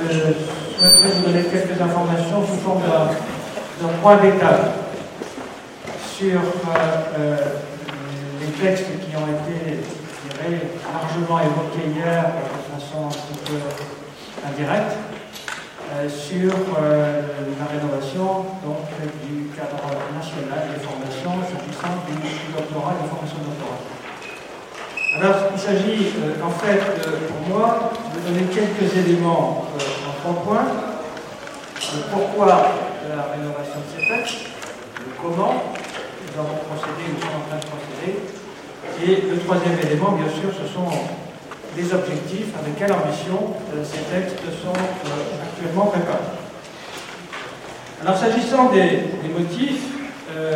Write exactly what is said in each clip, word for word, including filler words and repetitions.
je souhaiterais vous donner quelques informations sous forme d'un point d'étape sur euh, euh, les textes qui ont été, je dirais, largement évoqués hier de façon un petit peu indirecte, euh, sur euh, la rénovation donc, du cadre national des formations s'agissant du, du doctorat et des formations doctorales. Alors, il s'agit euh, en fait, euh, pour moi, de donner quelques éléments euh, en trois points. Le pourquoi de la rénovation de ces textes, le comment nous avons procédé, nous sommes en train de procéder, et le troisième élément, bien sûr, ce sont les objectifs, avec quelle ambition euh, ces textes sont euh, actuellement préparés. Alors, s'agissant des, des motifs, euh,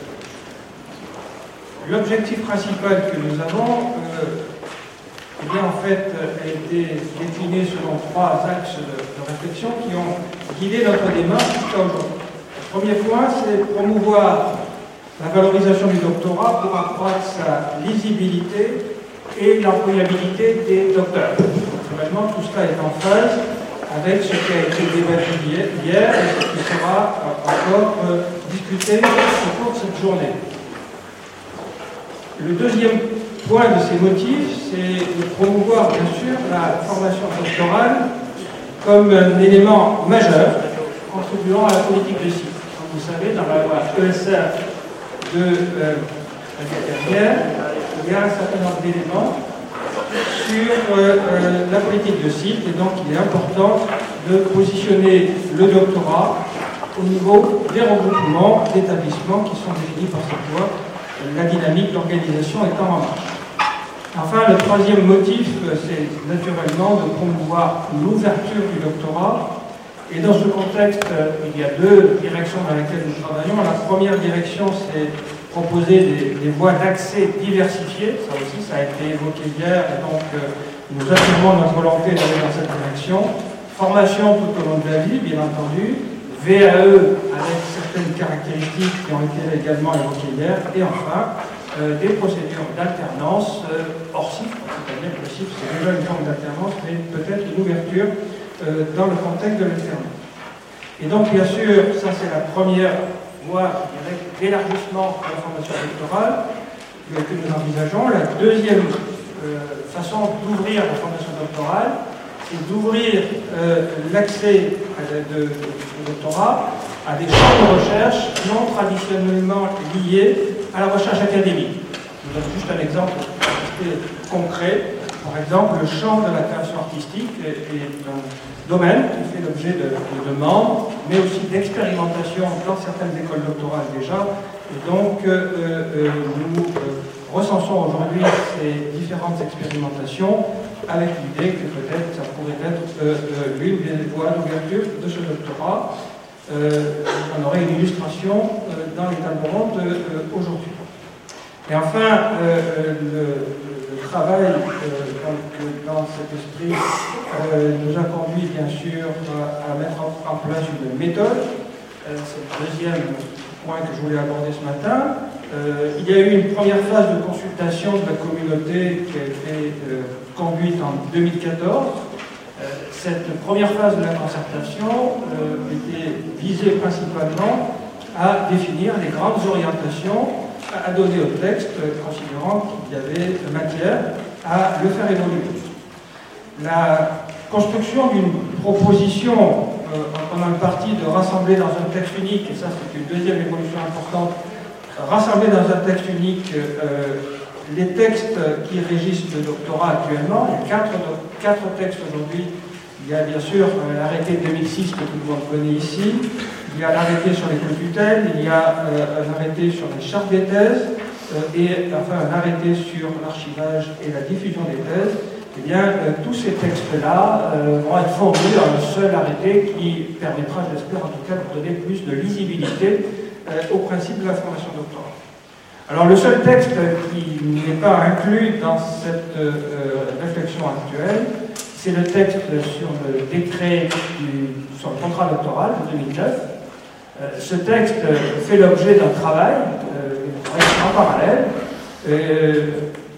l'objectif principal que nous avons, euh, eh bien, en fait, a été décliné selon trois axes de, de réflexion qui ont guidé notre démarche jusqu'à aujourd'hui. Le premier point, c'est promouvoir la valorisation du doctorat pour accroître sa lisibilité et l'employabilité des docteurs. Naturellement, tout cela est en phase avec ce qui a été débattu hier et ce qui sera encore euh, discuté au cours de cette journée. Le deuxième point de ces motifs, c'est de promouvoir, bien sûr, la formation doctorale comme un élément majeur contribuant à la politique de site. Comme vous savez, dans la loi E S R de euh, l'année dernière, il y a un certain nombre d'éléments sur euh, euh, la politique de site, et donc il est important de positionner le doctorat au niveau des regroupements d'établissements qui sont définis par cette loi, la dynamique d'organisation étant en marche. Enfin, le troisième motif, c'est naturellement de promouvoir l'ouverture du doctorat. Et dans ce contexte, il y a deux directions dans lesquelles nous travaillons. La première direction, c'est proposer des, des voies d'accès diversifiées. Ça aussi, ça a été évoqué hier, et donc nous affirmons notre volonté d'aller dans cette direction. Formation tout au long de la vie, bien entendu. V A E avec certaines caractéristiques qui ont été également évoquées hier, et enfin euh, des procédures d'alternance euh, hors cycle, c'est-à-dire que le cycle c'est déjà une forme d'alternance, mais peut-être une ouverture euh, dans le contexte de l'alternance. Et donc bien sûr, ça c'est la première voie d'élargissement de la formation doctorale que, que nous envisageons. La deuxième euh, façon d'ouvrir la formation doctorale, c'est d'ouvrir euh, l'accès de, de, de doctorat à des champs de recherche non traditionnellement liés à la recherche académique. Je vous donne juste un exemple concret. Par exemple, le champ de la création artistique est, est un domaine qui fait l'objet de, de demandes, mais aussi d'expérimentation dans certaines écoles doctorales déjà. Et donc, euh, euh, nous euh, recensons aujourd'hui ces différentes expérimentations avec l'idée que peut-être ça pourrait être euh, euh, l'une des voies d'ouverture de ce doctorat. Euh, on aurait une illustration euh, dans les tables rondes euh, aujourd'hui. Et enfin, euh, le, le travail euh, donc, dans cet esprit euh, nous a conduit bien sûr à, à mettre en, en place une méthode. Euh, c'est le deuxième point que je voulais aborder ce matin. Euh, il y a eu une première phase de consultation de la communauté qui a été euh, conduite en deux mille quatorze. Euh, cette première phase de la concertation euh, était visée principalement à définir les grandes orientations à donner au texte, euh, considérant qu'il y avait matière à le faire évoluer. La construction d'une proposition euh, en prenant le parti de rassembler dans un texte unique, et ça c'est une deuxième évolution importante, rassembler dans un texte unique euh, les textes qui régissent le doctorat actuellement. Il y a quatre, quatre textes aujourd'hui. Il y a bien sûr euh, l'arrêté de deux mille six que tout le monde connaît ici. Il y a l'arrêté sur les co-tutelles. Il y a euh, un arrêté sur les chartes des thèses. Euh, et enfin un arrêté sur l'archivage et la diffusion des thèses. Eh bien, euh, tous ces textes-là euh, vont être fondus dans un seul arrêté qui permettra, j'espère en tout cas, de donner plus de lisibilité euh, au principe de la formation doctorale. Alors le seul texte qui n'est pas inclus dans cette euh, réflexion actuelle, c'est le texte sur le décret du, sur le contrat doctoral de deux mille neuf. Euh, ce texte fait l'objet d'un travail, euh, en parallèle. Euh,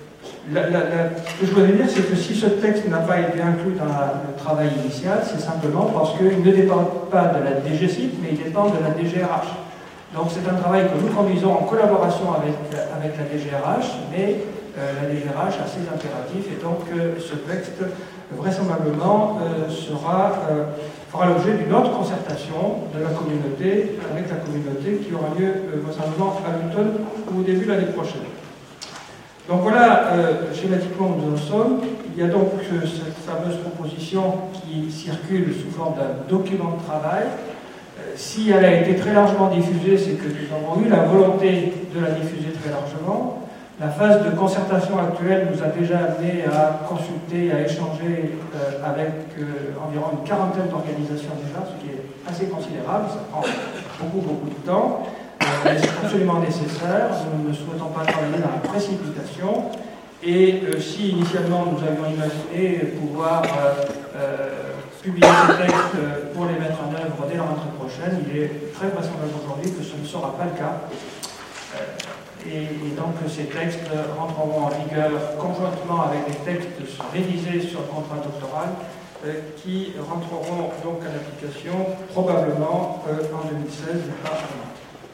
la, la, la, ce que je voudrais dire, c'est que si ce texte n'a pas été inclus dans la, le travail initial, c'est simplement parce qu'il ne dépend pas de la D G C I P, mais il dépend de la D G R H. Donc c'est un travail que nous conduisons en collaboration avec, avec la D G R H, mais euh, la D G R H a ses impératifs, et donc euh, ce texte, vraisemblablement, euh, sera, euh, fera l'objet d'une autre concertation de la communauté, avec la communauté, qui aura lieu euh, vraisemblablement à l'automne ou au début de l'année prochaine. Donc voilà euh, schématiquement où nous en sommes. Il y a donc euh, cette fameuse proposition qui circule sous forme d'un document de travail. Euh, si elle a été très largement diffusée, c'est que nous avons eu la volonté de la diffuser très largement. La phase de concertation actuelle nous a déjà amené à consulter, à échanger euh, avec euh, environ une quarantaine d'organisations déjà, ce qui est assez considérable, ça prend beaucoup, beaucoup de temps. Euh, c'est absolument nécessaire, nous ne souhaitons pas travailler dans la précipitation. Et euh, si initialement nous avions imaginé pouvoir euh, euh, publier ces textes pour les mettre en œuvre dès la rentrée prochaine, il est très vraisemblable aujourd'hui que ce ne sera pas le cas. Euh, Et, et donc ces textes rentreront en vigueur conjointement avec les textes révisés sur le contrat doctoral euh, qui rentreront donc à l'application probablement euh, en deux mille seize et pas avant.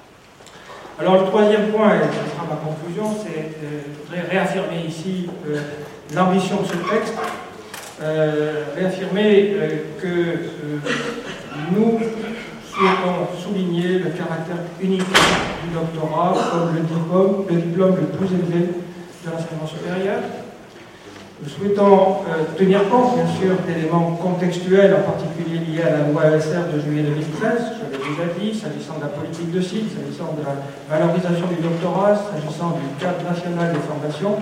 Alors le troisième point, et ce sera ma conclusion, c'est euh, je voudrais réaffirmer ici euh, l'ambition de ce texte, euh, réaffirmer euh, que euh, nous souhaitons souligner le caractère unique du doctorat comme le diplôme, le diplôme le plus élevé de l'enseignement supérieur. Nous souhaitons euh, tenir compte, bien sûr, d'éléments contextuels, en particulier liés à la loi L S R de juillet deux mille treize, je l'ai déjà dit, s'agissant de la politique de site, s'agissant de la valorisation du doctorat, s'agissant du cadre national des formations.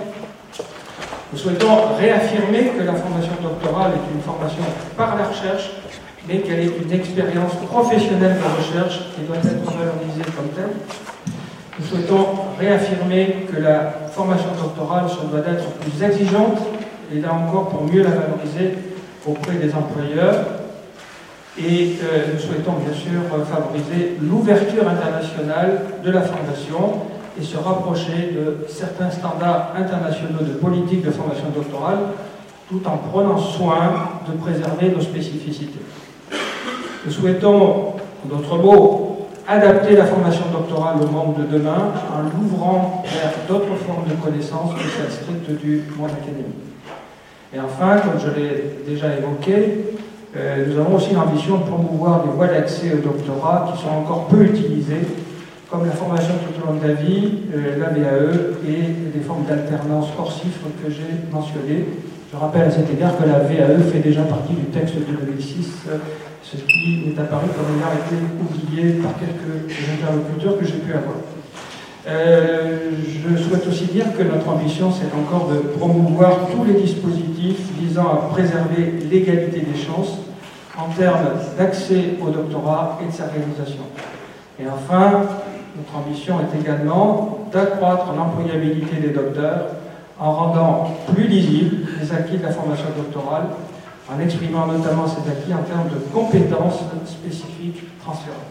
Nous souhaitons réaffirmer que la formation doctorale est une formation par la recherche, mais qu'elle est une expérience professionnelle de recherche qui doit être valorisée comme telle. Nous souhaitons réaffirmer que la formation doctorale se doit d'être plus exigeante, et là encore pour mieux la valoriser auprès des employeurs. Et euh, nous souhaitons bien sûr favoriser l'ouverture internationale de la formation et se rapprocher de certains standards internationaux de politique de formation doctorale, tout en prenant soin de préserver nos spécificités. Nous souhaitons, en d'autres mots, adapter la formation doctorale au monde de demain en l'ouvrant vers d'autres formes de connaissances que celles strictes du monde académique. Et enfin, comme je l'ai déjà évoqué, euh, nous avons aussi l'ambition de promouvoir des voies d'accès au doctorat qui sont encore peu utilisées, comme la formation tout au long de la vie, euh, la V A E et des formes d'alternance hors chiffre que j'ai mentionnées. Je rappelle à cet égard que la V A E fait déjà partie du texte de deux mille six, euh, ce qui m'est apparu comme ayant été oublié par quelques interlocuteurs que j'ai pu avoir. Euh, je souhaite aussi dire que notre ambition, c'est encore de promouvoir tous les dispositifs visant à préserver l'égalité des chances en termes d'accès au doctorat et de sa réalisation. Et enfin, notre ambition est également d'accroître l'employabilité des docteurs en rendant plus lisibles les acquis de la formation doctorale, en exprimant notamment ces acquis en termes de compétences spécifiques transférables.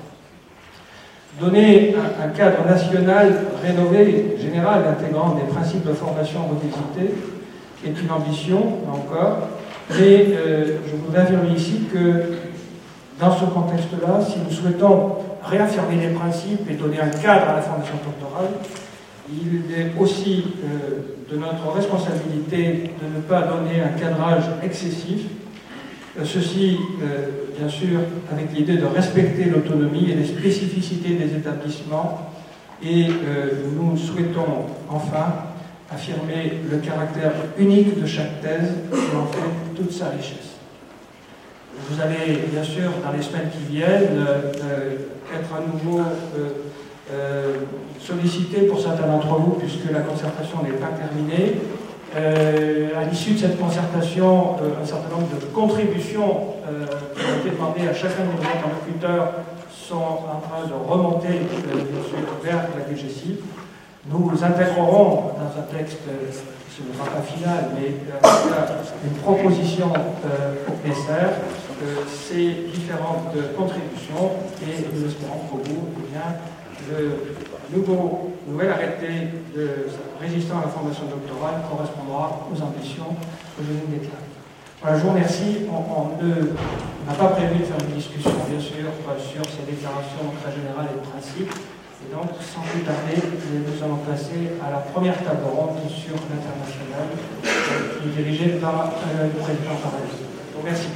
Donner un, un cadre national rénové, général, intégrant des principes de formation revisités est une ambition, là encore, mais euh, je voudrais affirmer ici que dans ce contexte-là, si nous souhaitons réaffirmer les principes et donner un cadre à la formation doctorale, il est aussi euh, de notre responsabilité de ne pas donner un cadrage excessif. Ceci, euh, bien sûr, avec l'idée de respecter l'autonomie et les spécificités des établissements. Et euh, nous souhaitons, enfin, affirmer le caractère unique de chaque thèse et en fait toute sa richesse. Vous allez, bien sûr, dans les semaines qui viennent, euh, être à nouveau euh, euh, sollicité pour certains d'entre vous, puisque la concertation n'est pas terminée. Euh, à l'issue de cette concertation, euh, un certain nombre de contributions euh, qui ont été demandées à chacun de nos interlocuteurs sont en train de remonter euh, bien sûr, vers la D G C I P. Nous les intégrerons dans un texte, euh, ce ne sera pas final, mais euh, une proposition euh, au P S R, euh, ces différentes contributions, et nous espérons qu'au bout, eh bien, le nouveau, nouvel arrêté de résistant à la formation doctorale correspondra aux ambitions que je vous déclare. Voilà, je vous remercie. On, on n'a pas prévu de faire une discussion, bien sûr, sur ces déclarations très générales et de principe. Et donc, sans plus tarder, nous allons passer à la première table ronde sur l'international, qui est dirigée par euh, le président Parel. Donc, merci.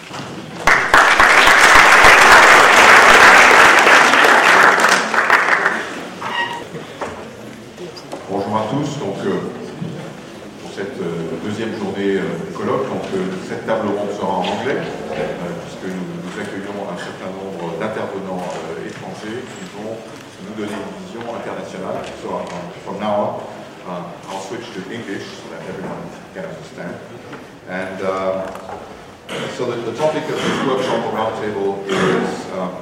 Bonjour à tous. Donc, euh, pour cette euh, deuxième journée euh, du colloque, donc, euh, cette table ronde sera en anglais, euh, puisque nous, nous accueillons un certain nombre d'intervenants euh, étrangers qui vont nous donner une vision internationale. So, uh, from now on, uh, I'll switch to English so that everyone can understand. And uh, so the, the topic of this workshop or roundtable is um,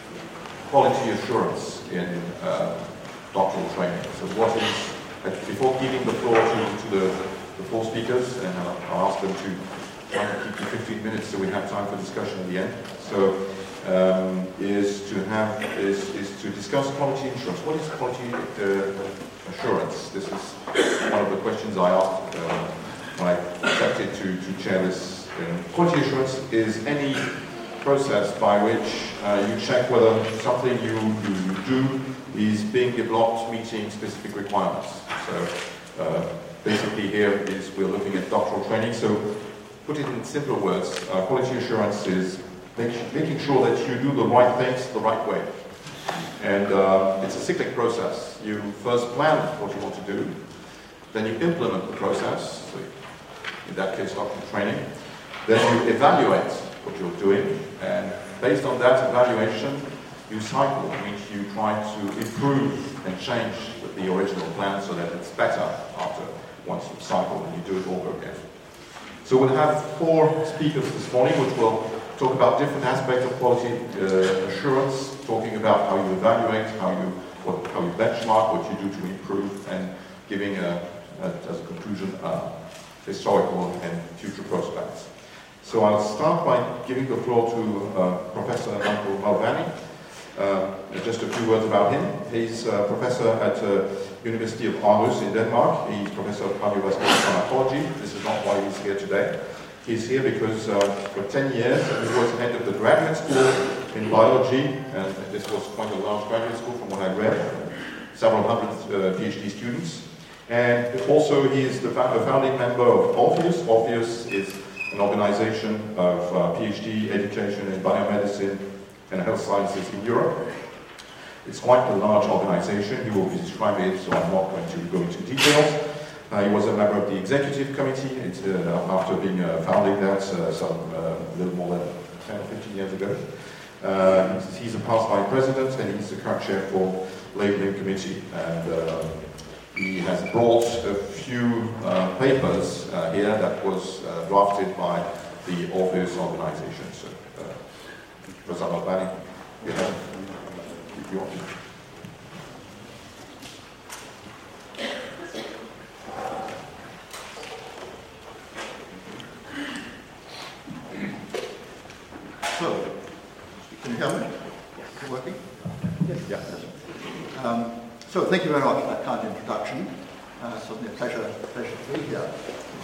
quality assurance in uh, doctoral training. So what is, uh, before giving the floor to, to the, the four speakers, and I'll, I'll ask them to try and keep to fifteen minutes so we have time for discussion at the end. So um, is to have is, is to discuss quality assurance. What is quality uh, assurance? This is one of the questions I asked uh, when I accepted to, to chair this. Um, quality assurance is any process by which uh, you check whether something you, you, you do is being developed meeting specific requirements. So uh, basically here is we're looking at doctoral training. So put it in simpler words, uh, quality assurance is make, making sure that you do the right things the right way. And uh, it's a cyclic process. You first plan what you want to do, then you implement the process, so in that case doctoral training, then you evaluate what you're doing, and based on that evaluation, you cycle, which you try to improve and change the original plan so that it's better after once you've cycled and you do it all over again. So we'll have four speakers this morning which will talk about different aspects of quality uh, assurance, talking about how you evaluate, how you, what, how you benchmark, what you do to improve, and giving, a, a, as a conclusion, uh, historical and future prospects. So I'll start by giving the floor to uh, Professor Michael Malvani. Uh, just a few words about him. He's a professor at the uh, University of Aarhus in Denmark. He's professor of cardiovascular pharmacology. This is not why he's here today. He's here because uh, for ten years he was head of the graduate school in biology, and this was quite a large graduate school from what I read, several hundred uh, PhD students. And also he is the founding member of Orpheus. Orpheus is an organization of uh, PhD education in biomedicine and health sciences in Europe. It's quite a large organization. He will be describing it, so I'm not going to go into details. Uh, he was a member of the executive committee it, uh, after being uh, founding that uh, some uh, little more than ten or fifteen years ago. Uh, he's, he's a past vice president, and he's the current chair for labeling committee. And uh, he has brought a few uh, papers uh, here that was uh, drafted by the Orpheus organization. So, uh, Professor Malvani, you have, if you want to. So, can you hear me? Is it working? Yes. Yeah. Um, so, thank you very much for that kind introduction. Uh, certainly a pleasure, pleasure to be here.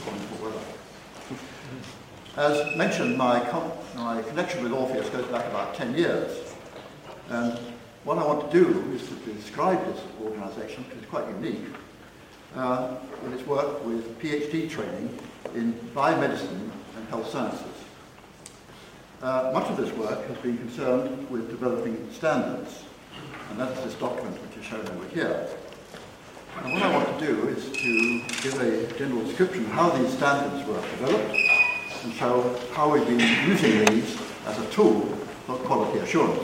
As mentioned, my, con my connection with Orpheus goes back about ten years. And what I want to do is to describe this organization, which is quite unique, uh, in its work with PhD training in biomedicine and health sciences. Uh, much of this work has been concerned with developing standards, and that's this document which is shown over here. And what I want to do is to give a general description of how these standards were developed, and show how we've been using these as a tool for quality assurance.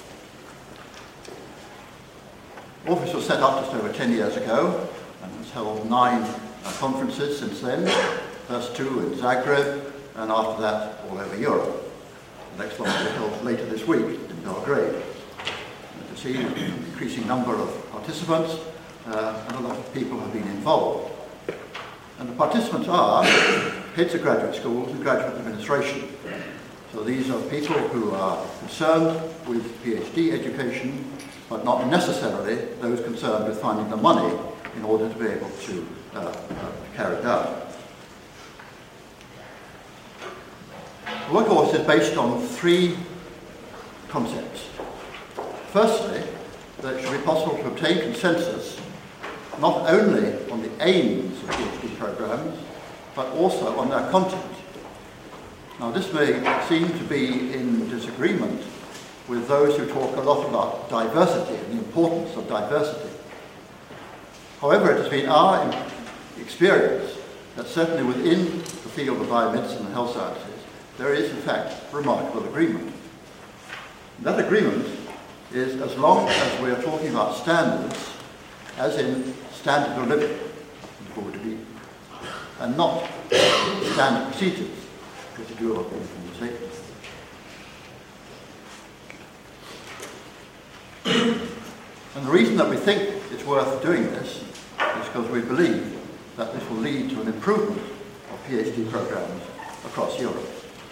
Orpheus was set up just over ten years ago, and has held nine uh, conferences since then, first two in Zagreb, and after that all over Europe. The next one will be held later this week in Belgrade. And to see an increasing number of participants, uh, and a lot of people have been involved. And the participants are heads of graduate schools and graduate administration. So these are people who are concerned with PhD education, but not necessarily those concerned with finding the money in order to be able to uh, uh, carry it out. The workforce is based on three concepts. Firstly, that it should be possible to obtain consensus not only on the aims of PhD programs, but also on their content. Now, this may seem to be in disagreement with those who talk a lot about diversity and the importance of diversity. However, it has been our experience that certainly within the field of biomedicine and health sciences, there is in fact remarkable agreement. And that agreement is as long as we are talking about standards, as in standard of living, to be, and not standard procedures, because you do a lot of things from the safety. And the reason that we think it's worth doing this is because we believe that this will lead to an improvement of PhD programs across Europe.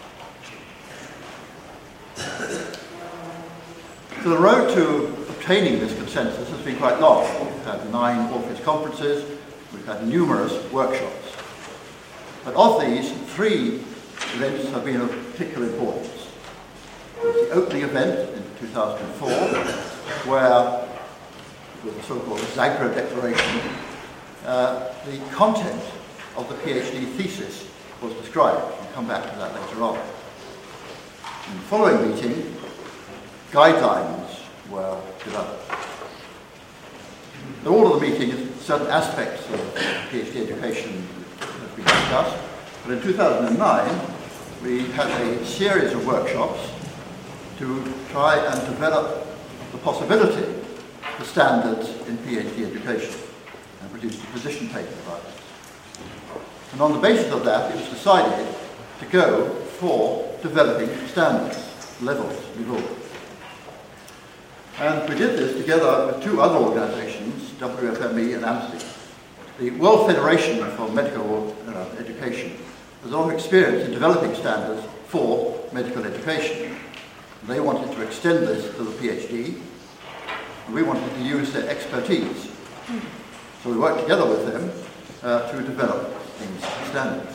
So the road to obtaining this consensus has been quite long. We've had nine Orpheus conferences, we've had numerous workshops. But of these, three events have been of particular importance. There's the opening event in two thousand four, where, with the so-called Zagreb Declaration, uh, the content of the PhD thesis was described. We'll come back to that later on. In the following meeting, guidelines were developed. In all of the meetings, certain aspects of PhD education have been discussed, but in two thousand nine, we had a series of workshops to try and develop the possibility for standards in PhD education, and produced a position paper about it. And on the basis of that, it was decided to go for developing standards, levels, niveau. And we did this together with two other organizations, W F M E and AMSI. The World Federation for Medical uh, Education has a lot of experience in developing standards for medical education. They wanted to extend this to the PhD, and we wanted to use their expertise. So we worked together with them uh, to develop these standards.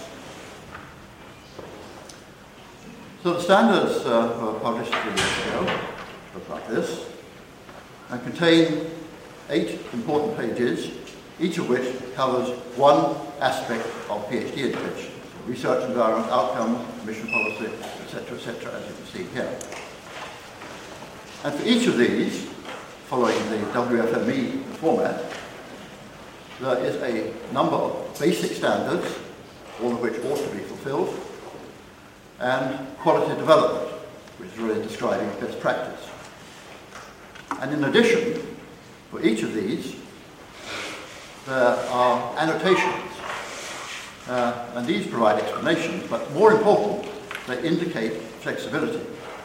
So the standards uh, were published three years ago, look like this, and contain eight important pages, each of which covers one aspect of PhD education. So research environment, outcomes, mission policy, et cetera, et cetera, as you can see here. And for each of these, following the W F M E format, there is a number of basic standards, all of which ought to be fulfilled, and quality development, which is really describing best practice. And in addition, for each of these, there are annotations, uh, and these provide explanations, but more important, they indicate flexibility.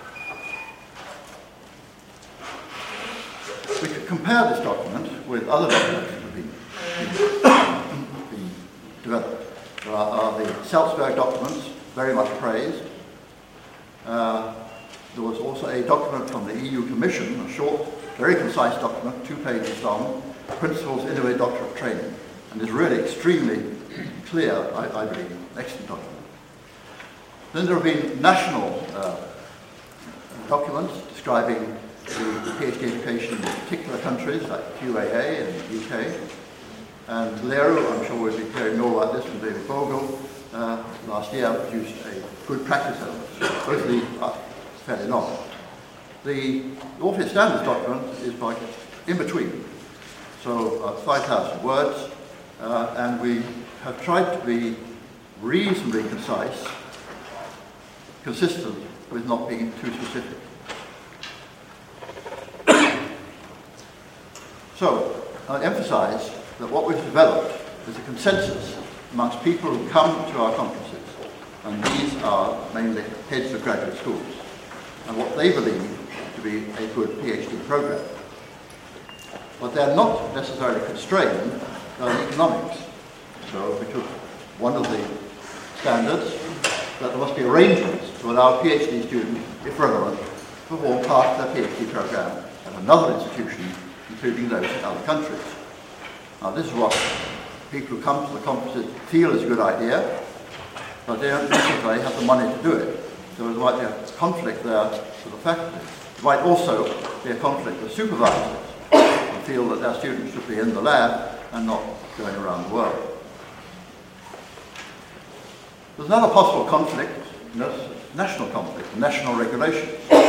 We could compare this document with other documents that have been, been developed. There are, are the Salzburg documents, very much praised. Uh, there was also a document from the E U Commission, a short, very concise document, two pages long, Principles Innovate Doctorate Training, and is really extremely clear, I, I believe, an excellent document. Then there have been national uh, documents describing the PhD education in particular countries like Q A A and the U K. And Leru, I'm sure we'll be hearing more about this from David Bogle, uh, last year produced a good practice element. Both of these are fairly long. The Orpheus Standards document is like in between, so uh, five thousand words, uh, and we have tried to be reasonably concise, consistent with not being too specific. So, I emphasize that what we've developed is a consensus amongst people who come to our conferences, and these are mainly heads of graduate schools, and what they believe to be a good PhD program. But they're not necessarily constrained by economics. So we took one of the standards that there must be arrangements to allow PhD students, if relevant, to perform part of their PhD program at another institution, including those in other countries. Now, this is what people who come to the conferences feel is a good idea, but they don't necessarily have the money to do it. So there might be a conflict there with the faculty. There might also be a conflict with supervisors who feel that their students should be in the lab and not going around the world. There's another possible conflict, national conflict, national regulation.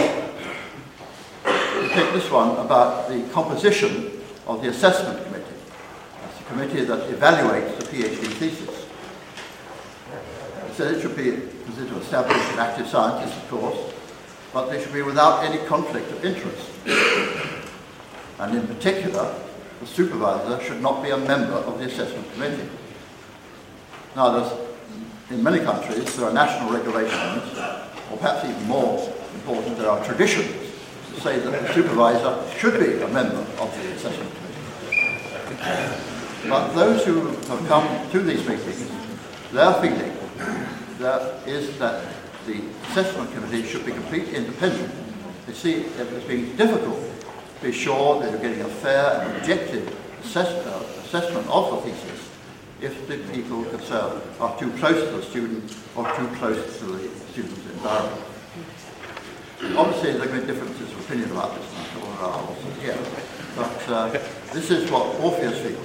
We take this one about the composition of the assessment committee. That's the committee that evaluates the PhD thesis. It says it should be considered established and active scientists, of course, but they should be without any conflict of interest. And in particular, the supervisor should not be a member of the assessment committee. Now, there's, in many countries, there are national regulations, or perhaps even more important, there are traditions to say that the supervisor should be a member of the assessment committee. But those who have come to these meetings, their feeling there is that the assessment committee should be completely independent. They see it as being difficult to be sure that you're getting a fair and objective assess uh, assessment of the thesis if the people concerned are too close to the student or too close to the student's environment. Obviously, there are great differences of opinion about this, and I'm sure there are also here. But uh, this is what Orpheus feels.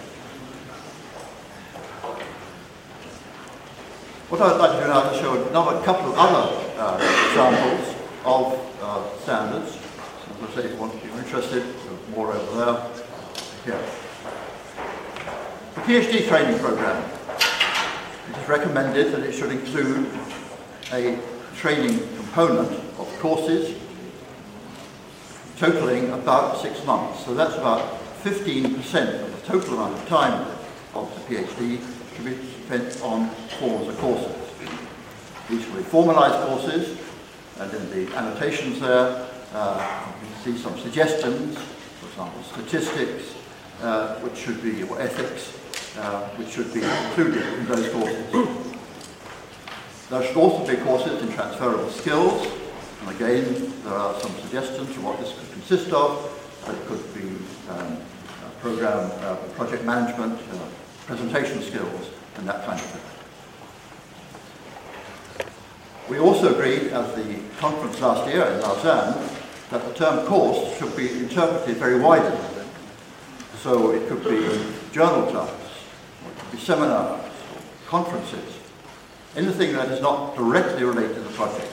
What I'd like to do now is show another couple of other uh, examples of uh, standards. So, as I say, if you want to be interested, there's more over there. Here. The PhD training program. It is recommended that it should include a training component of courses totaling about six months. So that's about fifteen percent of the total amount of time of the PhD should be spent on forms of courses. These will be formalized courses, and in the annotations there, uh, you can see some suggestions, for example, statistics, uh, which should be, or ethics, uh, which should be included in those courses. There should also be courses in transferable skills, and again, there are some suggestions of what this could consist of. It could be um, program, uh, project management, uh, presentation skills, and that kind of thing. We also agreed at the conference last year in Lausanne that the term course should be interpreted very widely. So it could be journal clubs, or it could be seminars, conferences, anything that is not directly related to the project.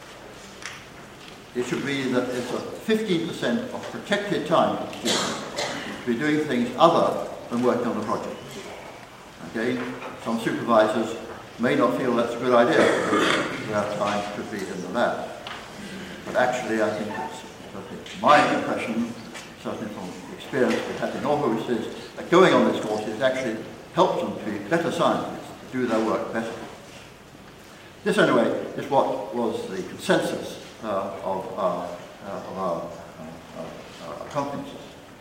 It should be that it's a fifteen percent of protected time for students to be doing things other than working on the project. Again, some supervisors may not feel that's a good idea. Their time could be in the lab. But actually, I think it's my impression, certainly from the experience we've had in Aarhus, is that going on this course has actually helped them to be better scientists, to do their work better. This, anyway, is what was the consensus uh, of our, uh, of our, uh, our, our conferences.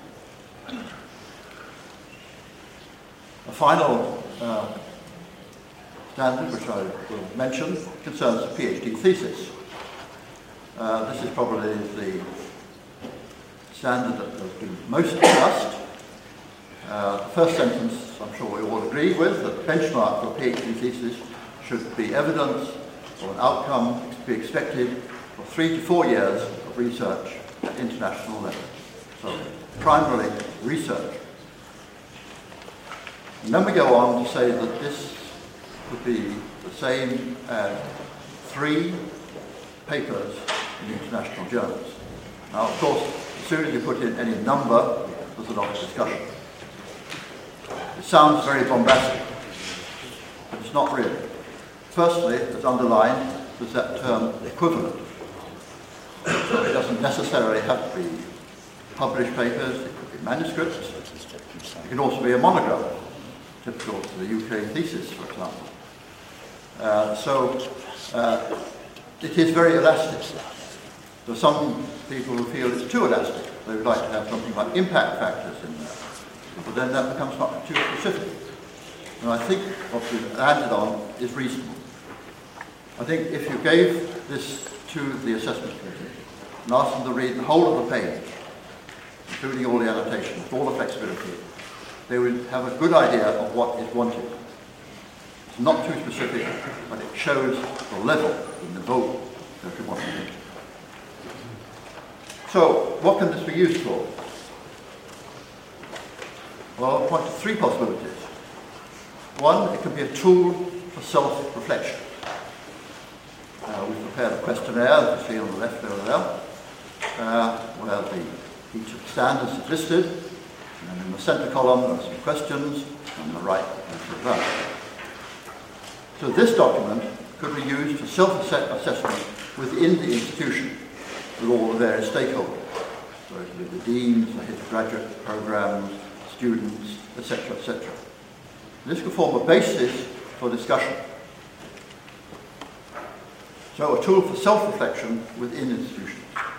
A final uh, standard, which I will mention, concerns the PhD thesis. Uh, this is probably the standard that has been most discussed. Uh, the first sentence, I'm sure we all agree with, that the benchmark for a PhD thesis should be evidence or an outcome to be expected for three to four years of research at international level. So, primarily research. And then we go on to say that this would be the same as three papers in international journals. Now, of course, as soon as you put in any number, there's a lot of discussion. It sounds very bombastic, but it's not really. Firstly, as underlined, there's that term equivalent. So it doesn't necessarily have to be published papers, it could be manuscripts. It can also be a monograph, typical to the U K thesis, for example. Uh, so uh, it is very elastic. There are some people who feel it's too elastic. They would like to have something like impact factors in there. But then that becomes not too specific. And I think what we've landed on is reasonable. I think if you gave this to the assessment committee and asked them to read the whole of the page including all the annotations, all the flexibility, they would have a good idea of what is wanted. It's not too specific, but it shows the level, the niveau that we want to reach. So, what can this be used for? Well, I'll point to three possibilities. One, it can be a tool for self-reflection. Uh, we've prepared a questionnaire, as you see on the left over there, uh, where the, each of the standards is listed, and in the centre column there are some questions, and on the right answer of that. So this document could be used for self-assessment within the institution with all the various stakeholders, so it could be the deans, the heads of graduate programs, students, et cetera, et cetera. This could form a basis for discussion. So a tool for self-reflection within institutions.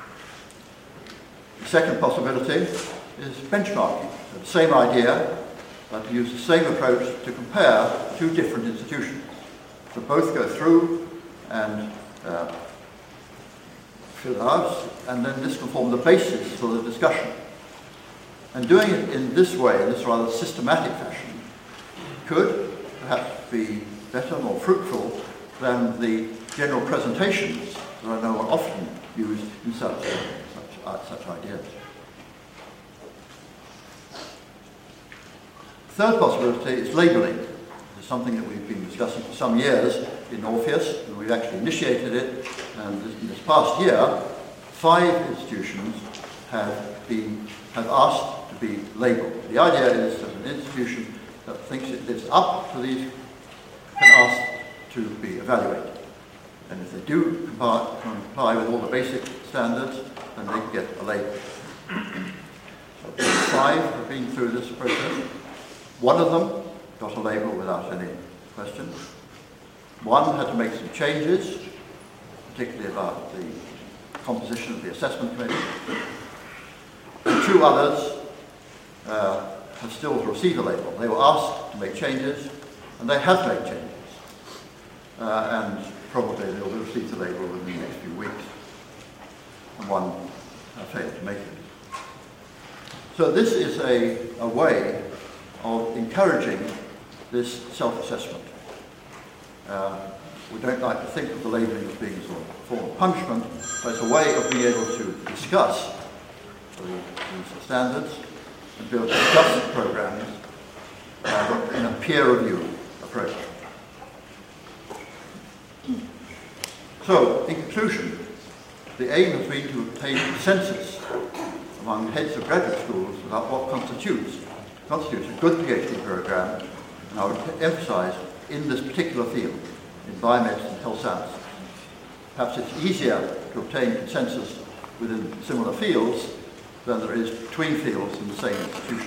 The second possibility is benchmarking. So the same idea, but to use the same approach to compare two different institutions. So both go through and uh, fill out, and then this can form the basis for the discussion. And doing it in this way, in this rather systematic fashion, could perhaps be better, more fruitful than the general presentations that I know are often used in such, such, uh, such ideas. The third possibility is labelling. This is something that we've been discussing for some years in Orpheus, and we've actually initiated it, and this, in this past year, five institutions have been have asked to be labelled. The idea is that an institution that thinks it lives up to these can ask to be evaluated. And if they do comply, comply with all the basic standards, then they can get a label. So five have been through this process. One of them got a label without any questions. One had to make some changes, particularly about the composition of the assessment committee. And two others uh, have still to receive a label. They were asked to make changes, and they have made changes. Uh, and probably they'll receive the label within the next few weeks. And one uh, failed to make it. So this is a, a way of encouraging this self-assessment. Uh, we don't like to think of the labelling as being a sort of form of punishment, but it's a way of being able to discuss the, these standards and be able to discuss the programs uh, in a peer review approach. So, in conclusion, the aim has been to obtain consensus among heads of graduate schools about what constitutes, constitutes a good PhD program, and I would emphasize in this particular field, in biomedicine and health sciences. Perhaps it's easier to obtain consensus within similar fields than there is between fields in the same institution.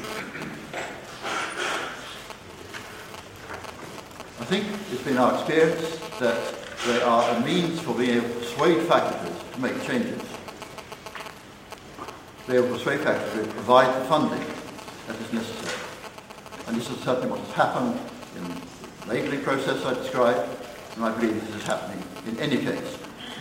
I think it's been our experience that there are a means for being able to persuade faculties to make changes. They will persuade faculty to provide the funding that is necessary. And this is certainly what has happened in the labelling process I described, and I believe this is happening in any case.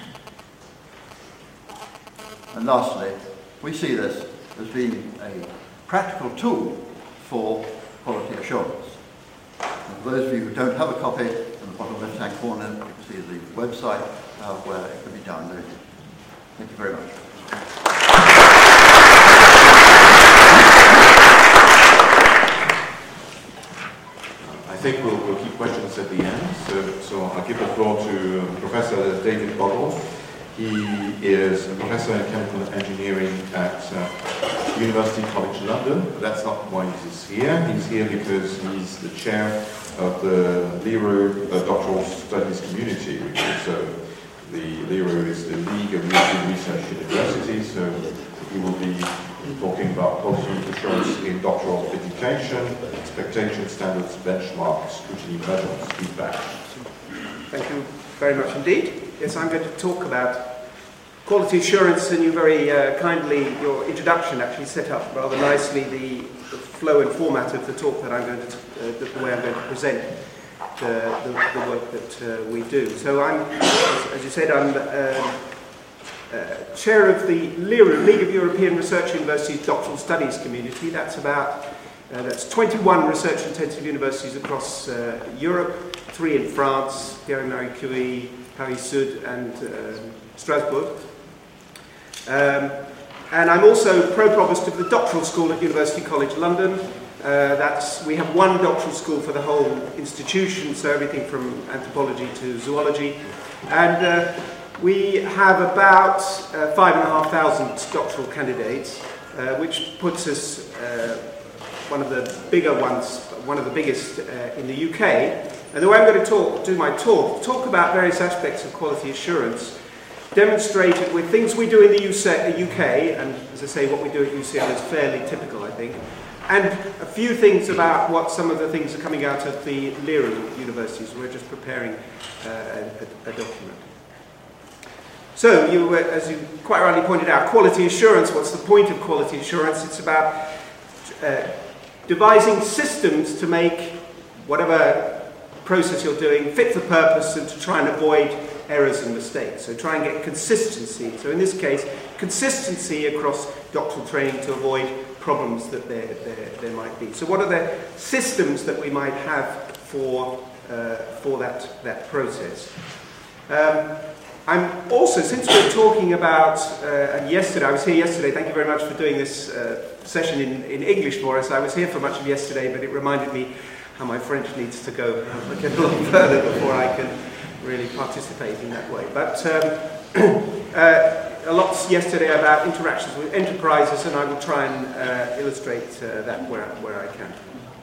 And lastly, we see this as being a practical tool for quality assurance. And for those of you who don't have a copy, in the bottom left-hand corner, you can see the website uh, where it can be downloaded. Thank you very much. I think we'll, we'll keep questions at the end. So, so I'll give the floor to Professor David Boggle. He is a professor in chemical engineering at uh, University College London. That's not why he's here. He's here because he's the chair of the LERU uh, Doctoral Studies Community. So the LERU is the League of European Research Universities. So we will be talking about quality assurance in doctoral education, expectation standards, benchmarks, scrutiny measures, feedback. Thank you very much indeed. Yes, I'm going to talk about quality assurance, and you very uh, kindly, your introduction actually set up rather nicely the, the flow and format of the talk that I'm going to, uh, the, the way I'm going to present the, the, the work that uh, we do. So I'm, as, as you said, I'm uh, uh, chair of the LERU, League of European Research Universities Doctoral Studies Community. That's about, uh, that's twenty-one research-intensive universities across uh, Europe, three in France, Pierre-Marie Curie, Paris Sud, and uh, Strasbourg. Um, and I'm also pro-provost of the doctoral school at University College London. Uh, that's, we have one doctoral school for the whole institution, so everything from anthropology to zoology. And uh, we have about uh, five and a half thousand doctoral candidates, uh, which puts us uh, one of the bigger ones, one of the biggest uh, in the U K. And the way I'm going to talk, do my talk, talk about various aspects of quality assurance, demonstrated with things we do in the U K, and as I say, what we do at U C L is fairly typical, I think, and a few things about what some of the things are coming out of the LERU universities. We're just preparing uh, a, a document. So, you, uh, as you quite rightly pointed out, quality assurance, what's the point of quality assurance? It's about uh, devising systems to make whatever process you're doing fit for purpose and to try and avoid errors and mistakes. So try and get consistency. So in this case, consistency across doctoral training to avoid problems that there, there, there might be. So what are the systems that we might have for, uh, for that, that process? Um, I'm also, since we're talking about, uh, and yesterday, I was here yesterday, thank you very much for doing this uh, session in, in English for us. I was here for much of yesterday, but it reminded me how my French needs to go a little further before I can really participate in that way. But um, uh, a lot yesterday about interactions with enterprises, and I will try and uh, illustrate uh, that where, where I can.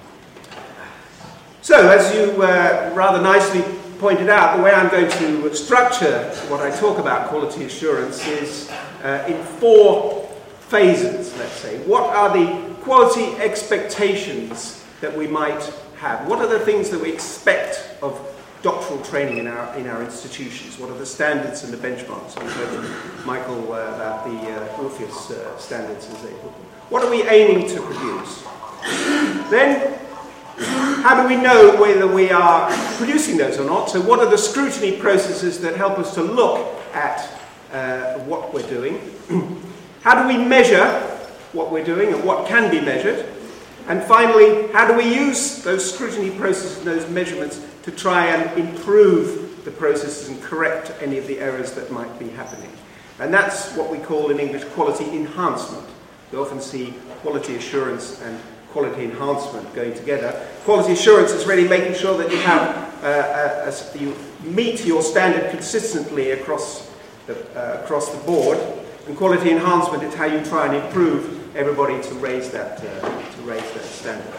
So, as you uh, rather nicely pointed out, the way I'm going to structure what I talk about quality assurance is uh, in four phases, let's say. What are the quality expectations that we might have? What are the things that we expect of doctoral training in our in our institutions? What are the standards and the benchmarks? We heard from Michael uh, about the uh, Orpheus uh, standards, as they put them. What are we aiming to produce? Then, how do we know whether we are producing those or not? So, what are the scrutiny processes that help us to look at uh, what we're doing? How do we measure what we're doing and what can be measured? And finally, how do we use those scrutiny processes and those measurements to try and improve the processes and correct any of the errors that might be happening? And that's what we call in English quality enhancement. We often see quality assurance and quality enhancement going together. Quality assurance is really making sure that you have uh, a, a, you meet your standard consistently across the, uh, across the board. And quality enhancement is how you try and improve everybody to raise that uh, to raise that standard.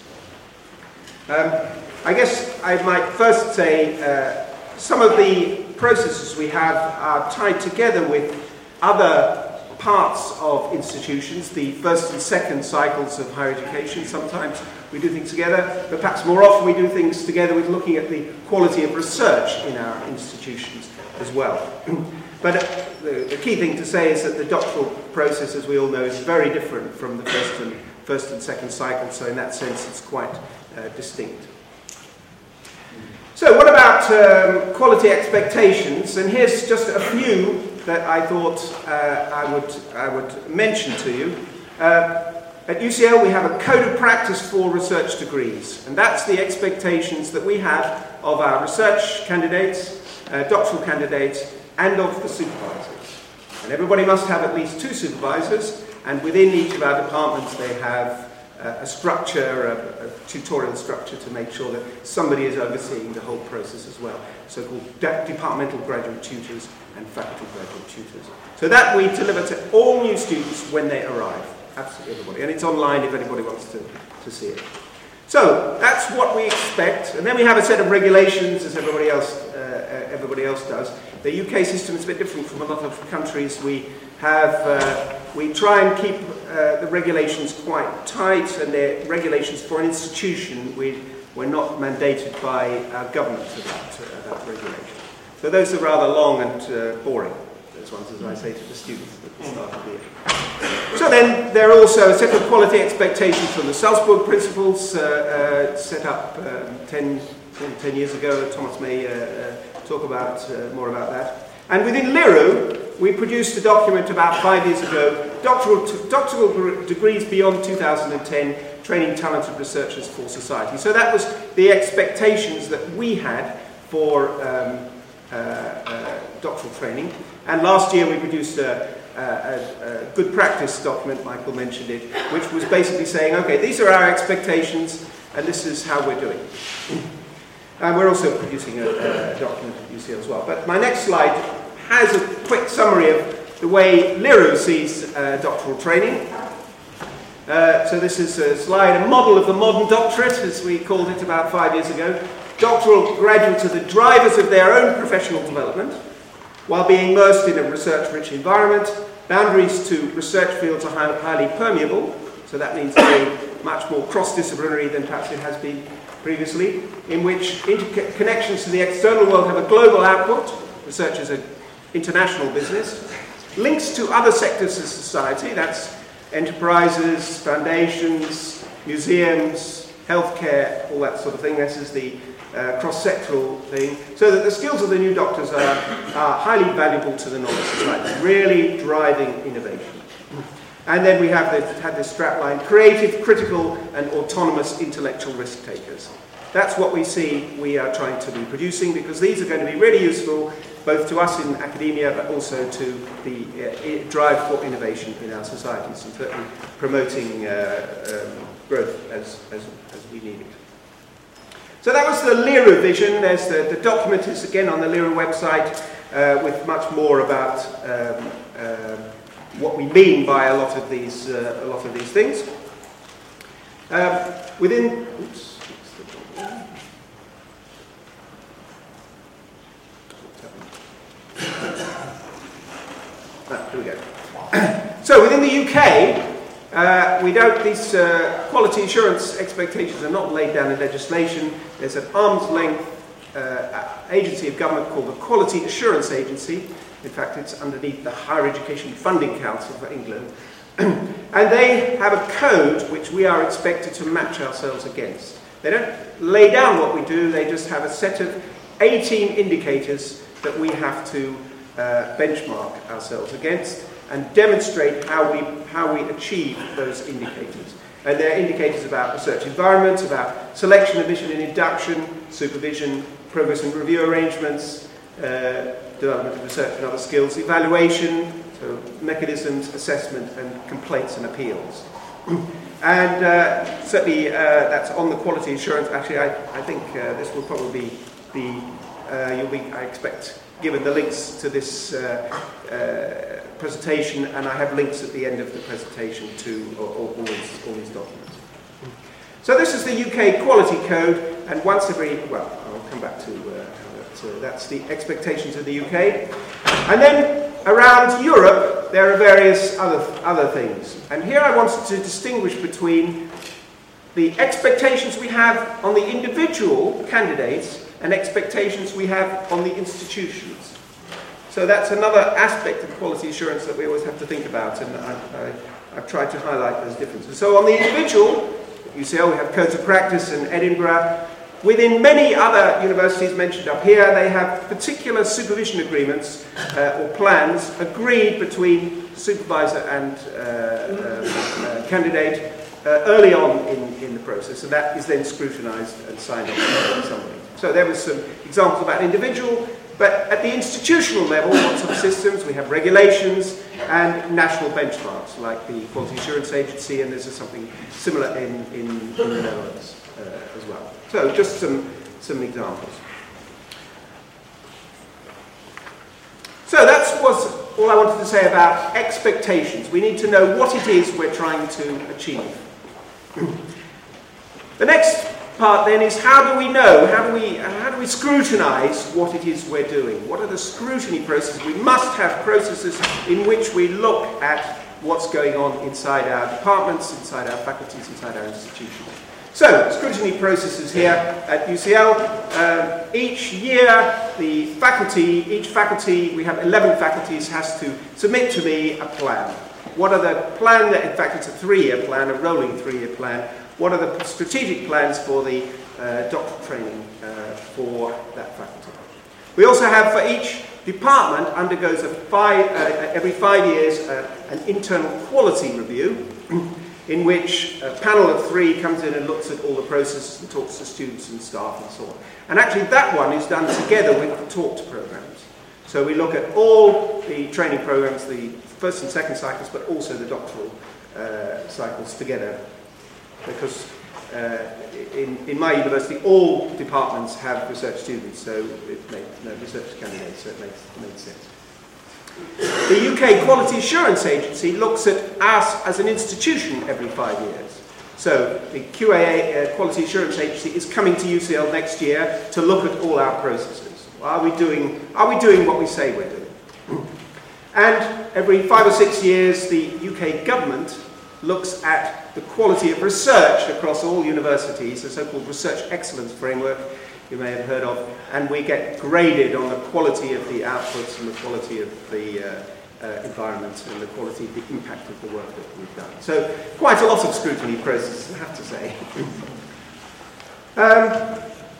Um, I guess I might first say uh, some of the processes we have are tied together with other parts of institutions, the first and second cycles of higher education. Sometimes we do things together, but perhaps more often we do things together with looking at the quality of research in our institutions as well. But uh, the, the key thing to say is that the doctoral process, as we all know, is very different from the first and, first and second cycle, so in that sense it's quite uh, distinct. So what about um, quality expectations? And here's just a few that I thought uh, I, would, I would mention to you. Uh, at U C L we have a code of practice for research degrees, and that's the expectations that we have of our research candidates, uh, doctoral candidates, and of the supervisors. And everybody must have at least two supervisors, and within each of our departments they have uh, a structure, a, a tutorial structure to make sure that somebody is overseeing the whole process as well, so-called de departmental graduate tutors and faculty graduate tutors. So that we deliver to all new students when they arrive, absolutely everybody, and it's online if anybody wants to, to see it. So that's what we expect, and then we have a set of regulations, as everybody else, uh, everybody else does. The U K system is a bit different from a lot of countries. We have, uh, we try and keep uh, the regulations quite tight, and they're regulations for an institution. We, we're not mandated by our government about uh, that regulation. So those are rather long and uh, boring, those ones, as I say to the students at the start of the year. So then there are also a set of quality expectations from the Salzburg principles uh, uh, set up um, ten, ten years ago. Thomas may uh, uh, talk about uh, more about that. And within LERU, we produced a document about five years ago, doctoral, doctoral degrees beyond two thousand ten, training talented researchers for society. So that was the expectations that we had for um, uh, uh, doctoral training. And last year we produced a, a, a good practice document, Michael mentioned it, which was basically saying, okay, these are our expectations and this is how we're doing. And we're also producing a, a document at U C L as well. But my next slide has a quick summary of the way Liru sees uh, doctoral training. Uh, so this is a slide, a model of the modern doctorate, as we called it about five years ago. Doctoral graduates are the drivers of their own professional development, while being immersed in a research-rich environment. Boundaries to research fields are highly, highly permeable, so that means very much more cross-disciplinary than perhaps it has been previously, in which interconnections to the external world have a global output. Research is an international business. Links to other sectors of society, that's enterprises, foundations, museums, healthcare, all that sort of thing. This is the uh, cross-sectoral thing. So that the skills of the new doctors are, are highly valuable to the knowledge society, really driving innovation. And then we have this, had this strapline, creative, critical, and autonomous intellectual risk takers. That's what we see we are trying to be producing, because these are going to be really useful both to us in academia, but also to the uh, drive for innovation in our societies, and certainly promoting uh, um, growth as, as, as we need it. So that was the Liru vision. There's the, the document is again on the Liru website uh, with much more about um, uh, what we mean by a lot of these, uh, a lot of these things. Um, within, oops, Ah, here we go. So within the U K, uh, we don't, these uh, quality assurance expectations are not laid down in legislation. There's an arm's length uh, agency of government called the Quality Assurance Agency. In fact, it's underneath the Higher Education Funding Council for England. And they have a code which we are expected to match ourselves against. They don't lay down what we do, they just have a set of eighteen indicators that we have to uh, benchmark ourselves against and demonstrate how we, how we achieve those indicators. And they're indicators about research environments, about selection, admission and induction, supervision, progress and review arrangements, uh, development of research and other skills, evaluation, so mechanisms, assessment, and complaints and appeals. And uh, certainly uh, that's on the quality assurance. Actually, I, I think uh, this will probably be, uh, you'll be, I expect, given the links to this uh, uh, presentation, and I have links at the end of the presentation to all, all, all, these, all these documents. So this is the U K Quality Code, and once every, well, I'll come back to uh, So that's the expectations of the U K. And then around Europe, there are various other, other things. And here I wanted to distinguish between the expectations we have on the individual candidates and expectations we have on the institutions. So that's another aspect of quality assurance that we always have to think about, and I, I, I've tried to highlight those differences. So on the individual, at U C L we have codes of practice in Edinburgh. Within many other universities mentioned up here, they have particular supervision agreements uh, or plans agreed between supervisor and uh, uh, uh, candidate uh, early on in, in the process, and that is then scrutinized and signed off by somebody. So there was some examples about individual, but at the institutional level, lots of systems, we have regulations and national benchmarks, like the Quality Assurance Agency, and there's something similar in, in, in the Netherlands uh, as well. So just some, some examples. So that was all I wanted to say about expectations. We need to know what it is we're trying to achieve. The next part then is, how do we know, how do we, how do we scrutinize what it is we're doing? What are the scrutiny processes? We must have processes in which we look at what's going on inside our departments, inside our faculties, inside our institutions. So, scrutiny processes here at U C L. Uh, each year, the faculty, each faculty, we have eleven faculties, has to submit to me a plan. What are the plan, that, in fact it's a three-year plan, a rolling three-year plan. What are the strategic plans for the uh, doctoral training uh, for that faculty? We also have for each department undergoes a five, uh, every five years uh, an internal quality review in which a panel of three comes in and looks at all the processes and talks to students and staff and so on. And actually that one is done together with the talked programs. So we look at all the training programs, the first and second cycles, but also the doctoral uh, cycles together, because uh, in, in my university all departments have research students, so it makes no research candidates, so it makes, it makes sense. The U K Quality Assurance Agency looks at us as an institution every five years. So the Q A A, uh, Quality Assurance Agency, is coming to U C L next year to look at all our processes. Are we doing, are we doing what we say we're doing? And every five or six years, the U K government looks at the quality of research across all universities, the so-called Research Excellence Framework you may have heard of, and we get graded on the quality of the outputs and the quality of the uh, uh, environment and the quality of the impact of the work that we've done. So quite a lot of scrutiny process, I have to say. um,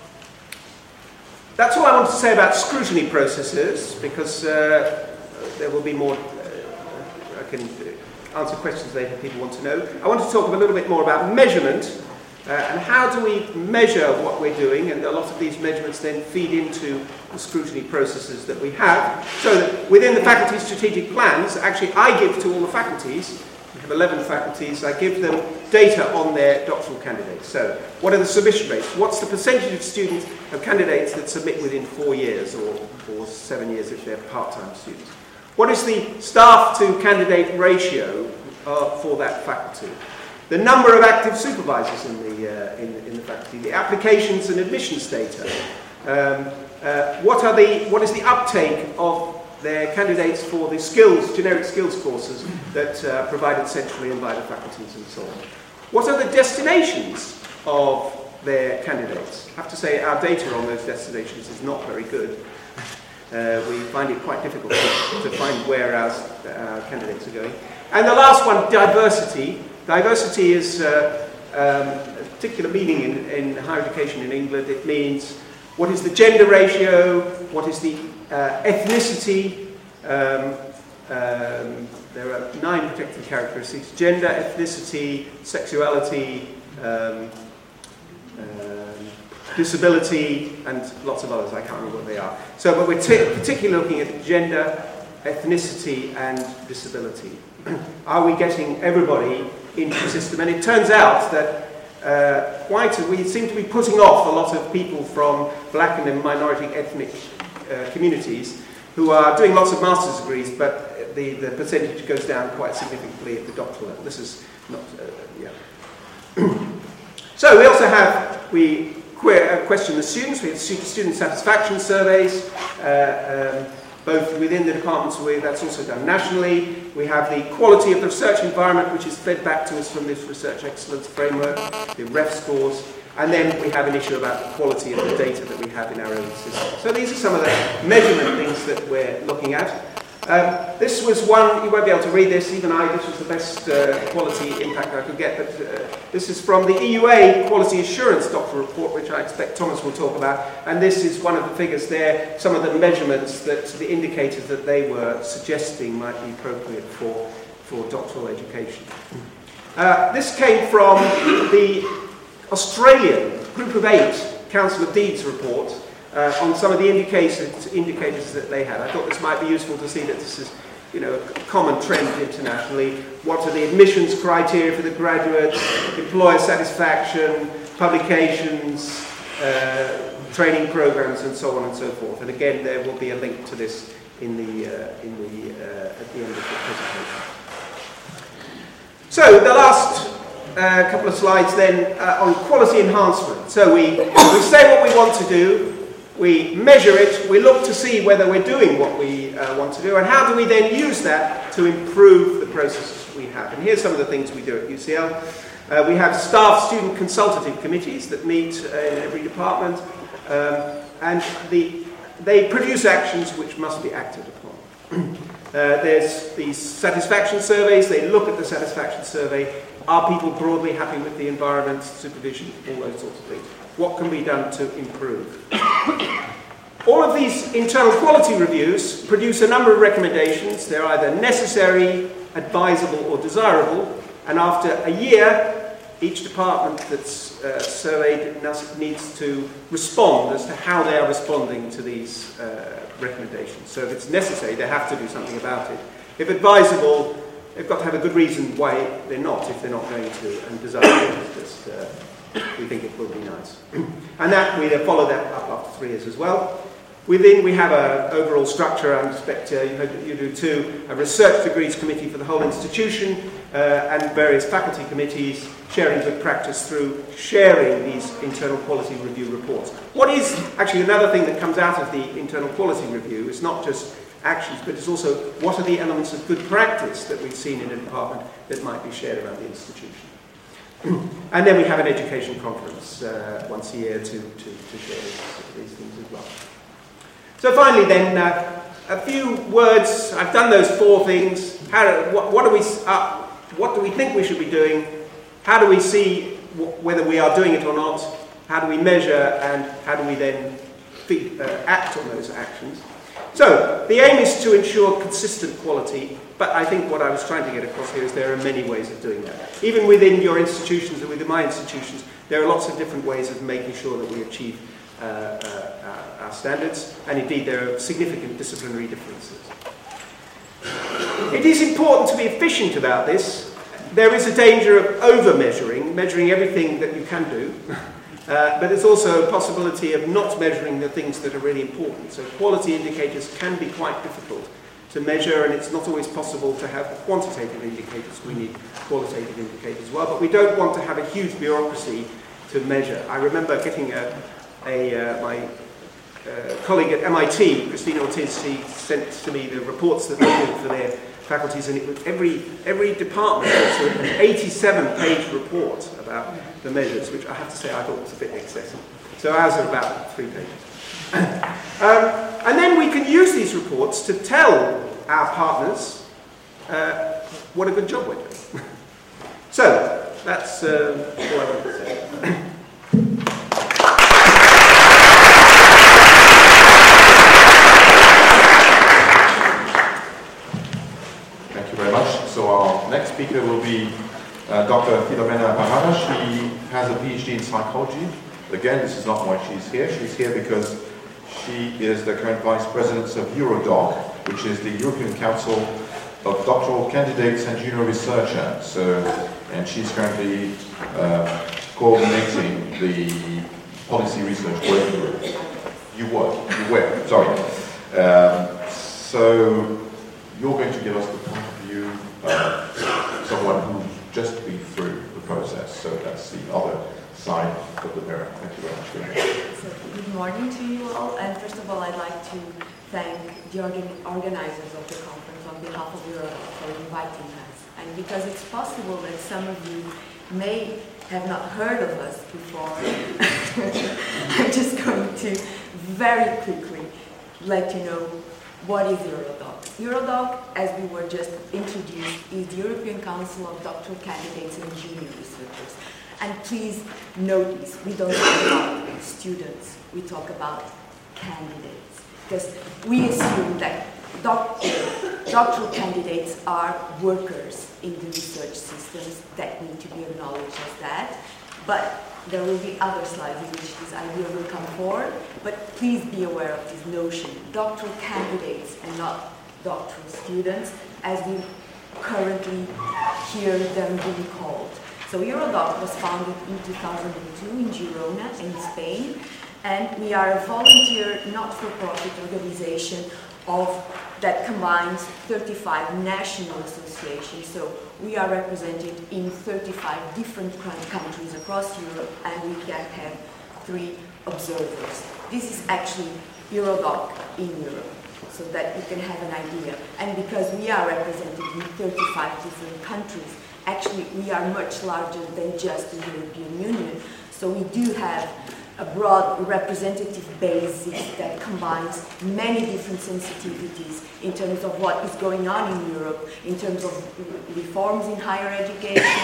that's all I want to say about scrutiny processes, because uh, there will be more, uh, I can answer questions later if people want to know. I want to talk a little bit more about measurement. Uh, and how do we measure what we're doing? And a lot of these measurements then feed into the scrutiny processes that we have. So that within the faculty strategic plans, actually I give to all the faculties, we have eleven faculties, I give them data on their doctoral candidates. So what are the submission rates? What's the percentage of students, of candidates that submit within four years or, or seven years if they're part-time students? What is the staff to candidate ratio uh, for that faculty? The number of active supervisors in the, uh, in, in the faculty, the applications and admissions data, um, uh, what, are the, what is the uptake of their candidates for the skills, generic skills courses that are uh, provided centrally and by the faculties and so on. What are the destinations of their candidates? I have to say our data on those destinations is not very good. Uh, we find it quite difficult to, to find where our, our candidates are going. And the last one, diversity. Diversity is uh, um, a particular meaning in, in higher education in England. It means what is the gender ratio, what is the uh, ethnicity. Um, um, there are nine protected characteristics: gender, ethnicity, sexuality, um, um, disability, and lots of others. I can't remember what they are. So, but we're particularly looking at gender, ethnicity, and disability. Are we getting everybody into the system? And it turns out that uh, quite a, we seem to be putting off a lot of people from black and minority ethnic uh, communities who are doing lots of master's degrees, but the, the percentage goes down quite significantly at the doctoral level. This is not, uh, yeah. So we also have, we que- question the students, we have student satisfaction surveys, uh, um, both within the departments, where that's also done nationally. We have the quality of the research environment, which is fed back to us from this research excellence framework, the R E F scores, and then we have an issue about the quality of the data that we have in our own system. So these are some of the measurement things that we're looking at. Um, this was one, you won't be able to read this, even I, this was the best uh, quality impact I could get, but uh, this is from the E U A Quality Assurance Doctoral Report, which I expect Thomas will talk about, and this is one of the figures there, some of the measurements, that the indicators that they were suggesting might be appropriate for, for doctoral education. Uh, this came from the Australian Group of Eight Council of Deeds report, Uh, on some of the indicators, indicators that they had. I thought this might be useful to see that this is, you know, a common trend internationally. What are the admissions criteria for the graduates, employer satisfaction, publications, uh, training programs, and so on and so forth. And again, there will be a link to this in the, uh, in the, uh, at the end of the presentation. So the last uh, couple of slides then uh, on quality enhancement. So we, we say what we want to do, we measure it, we look to see whether we're doing what we uh, want to do, and how do we then use that to improve the processes we have. And here's some of the things we do at U C L. Uh, we have staff student consultative committees that meet uh, in every department, um, and the, they produce actions which must be acted upon. uh, there's these satisfaction surveys, they look at the satisfaction survey. Are people broadly happy with the environment, supervision, all those sorts of things? What can be done to improve? All of these internal quality reviews produce a number of recommendations. They're either necessary, advisable, or desirable, and after a year, each department that's uh, surveyed needs to respond as to how they are responding to these uh, recommendations. So if it's necessary, they have to do something about it. If advisable, they've got to have a good reason why they're not, if they're not going to, and desirable is just, uh, we think it will be nice. And that, we follow that up after three years as well. Within, we have an overall structure, I expect uh, you, you do too, a research degrees committee for the whole institution, uh, and various faculty committees sharing good practice through sharing these internal quality review reports. What is actually another thing that comes out of the internal quality review is not just actions, but it's also what are the elements of good practice that we've seen in a department that might be shared around the institution. And then we have an education conference uh, once a year to, to, to share these things as well. So finally then, uh, a few words. I've done those four things. How do, what, what, do we, uh, what do we think we should be doing? How do we see w whether we are doing it or not? How do we measure, and how do we then feed, uh, act on those actions? So, the aim is to ensure consistent quality, but I think what I was trying to get across here is there are many ways of doing that. Even within your institutions and within my institutions, there are lots of different ways of making sure that we achieve uh, uh, our standards, and indeed there are significant disciplinary differences. It is important to be efficient about this. There is a danger of over-measuring, measuring everything that you can do. Uh, but there's also a possibility of not measuring the things that are really important. So quality indicators can be quite difficult to measure, and it's not always possible to have quantitative indicators. We need qualitative indicators as well, but we don't want to have a huge bureaucracy to measure. I remember getting a, a, uh, my uh, colleague at M I T, Christina Ortiz, she sent to me the reports that they did for their faculties, and it was every, every department also an eighty-seven page report about the measures, which I have to say I thought was a bit excessive. So ours are about three pages. um, and then we can use these reports to tell our partners uh, what a good job we're doing. So that's uh, all I want to say. Thank you very much. So our next speaker will be Uh, Doctor Filomena Barrada. She has a PhD in psychology. Again, this is not why she's here. She's here because she is the current Vice President of EuroDoc, which is the European Council of Doctoral Candidates and Junior Researchers. So, and she's currently uh, coordinating the policy research working group. You were, you were, sorry. Um, so, you're going to give us the point of view of someone who just been through the process, so that's the other side of the mirror. Thank you very much. So, good morning to you all, and first of all I'd like to thank the organ organizers of the conference on behalf of EuroDoc for inviting us. And because it's possible that some of you may have not heard of us before, I'm just going to very quickly let you know what is EuroDoc. EuroDoc, as we were just introduced, is the European Council of Doctoral Candidates and Junior Researchers. And please notice, we don't talk about students, we talk about candidates. Because we assume that doctor, doctoral candidates are workers in the research systems that need to be acknowledged as that. But there will be other slides in which this idea will come forward. But please be aware of this notion, doctoral candidates and not doctoral students, as we currently hear them being called. So EuroDoc was founded in two thousand two in Girona, in Spain, and we are a volunteer, not-for-profit organization of that combines thirty-five national associations. So we are represented in thirty-five different countries across Europe, and we can have three observers. This is actually EuroDoc in Europe, so that you can have an idea. And because we are represented in thirty-five different countries, actually we are much larger than just the European Union. So we do have a broad representative basis that combines many different sensitivities in terms of what is going on in Europe, in terms of reforms in higher education,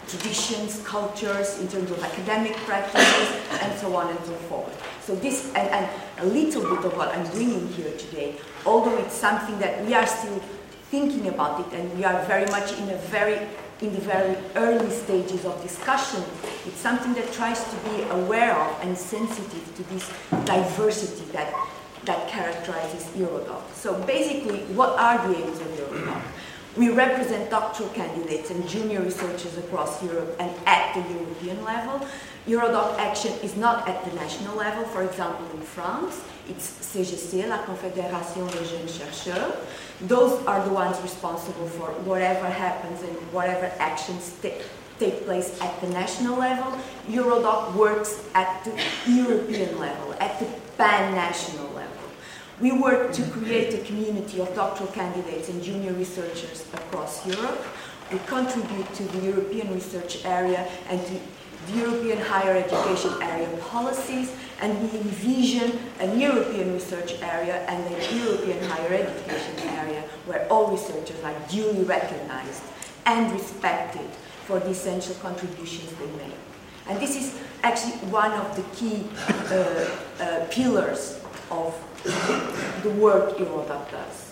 traditions, cultures, in terms of academic practices, and so on and so forth. So this, and, and a little bit of what I'm bringing here today, although it's something that we are still thinking about it, and we are very much in a very, in the very early stages of discussion, it's something that tries to be aware of and sensitive to this diversity that, that characterizes Eurodoc. So basically, what are the aims of Eurodoc? We represent doctoral candidates and junior researchers across Europe and at the European level. Eurodoc action is not at the national level. For example, in France, it's C G C, la Confédération des Jeunes Chercheurs. Those are the ones responsible for whatever happens and whatever actions take place at the national level. Eurodoc works at the European level, at the pan-national level. We work to create a community of doctoral candidates and junior researchers across Europe. We contribute to the European research area and to the European higher education area policies, and we envision a European research area and a European higher education area where all researchers are duly recognized and respected for the essential contributions they make. And this is actually one of the key uh, uh, pillars of the work Eurodoc does.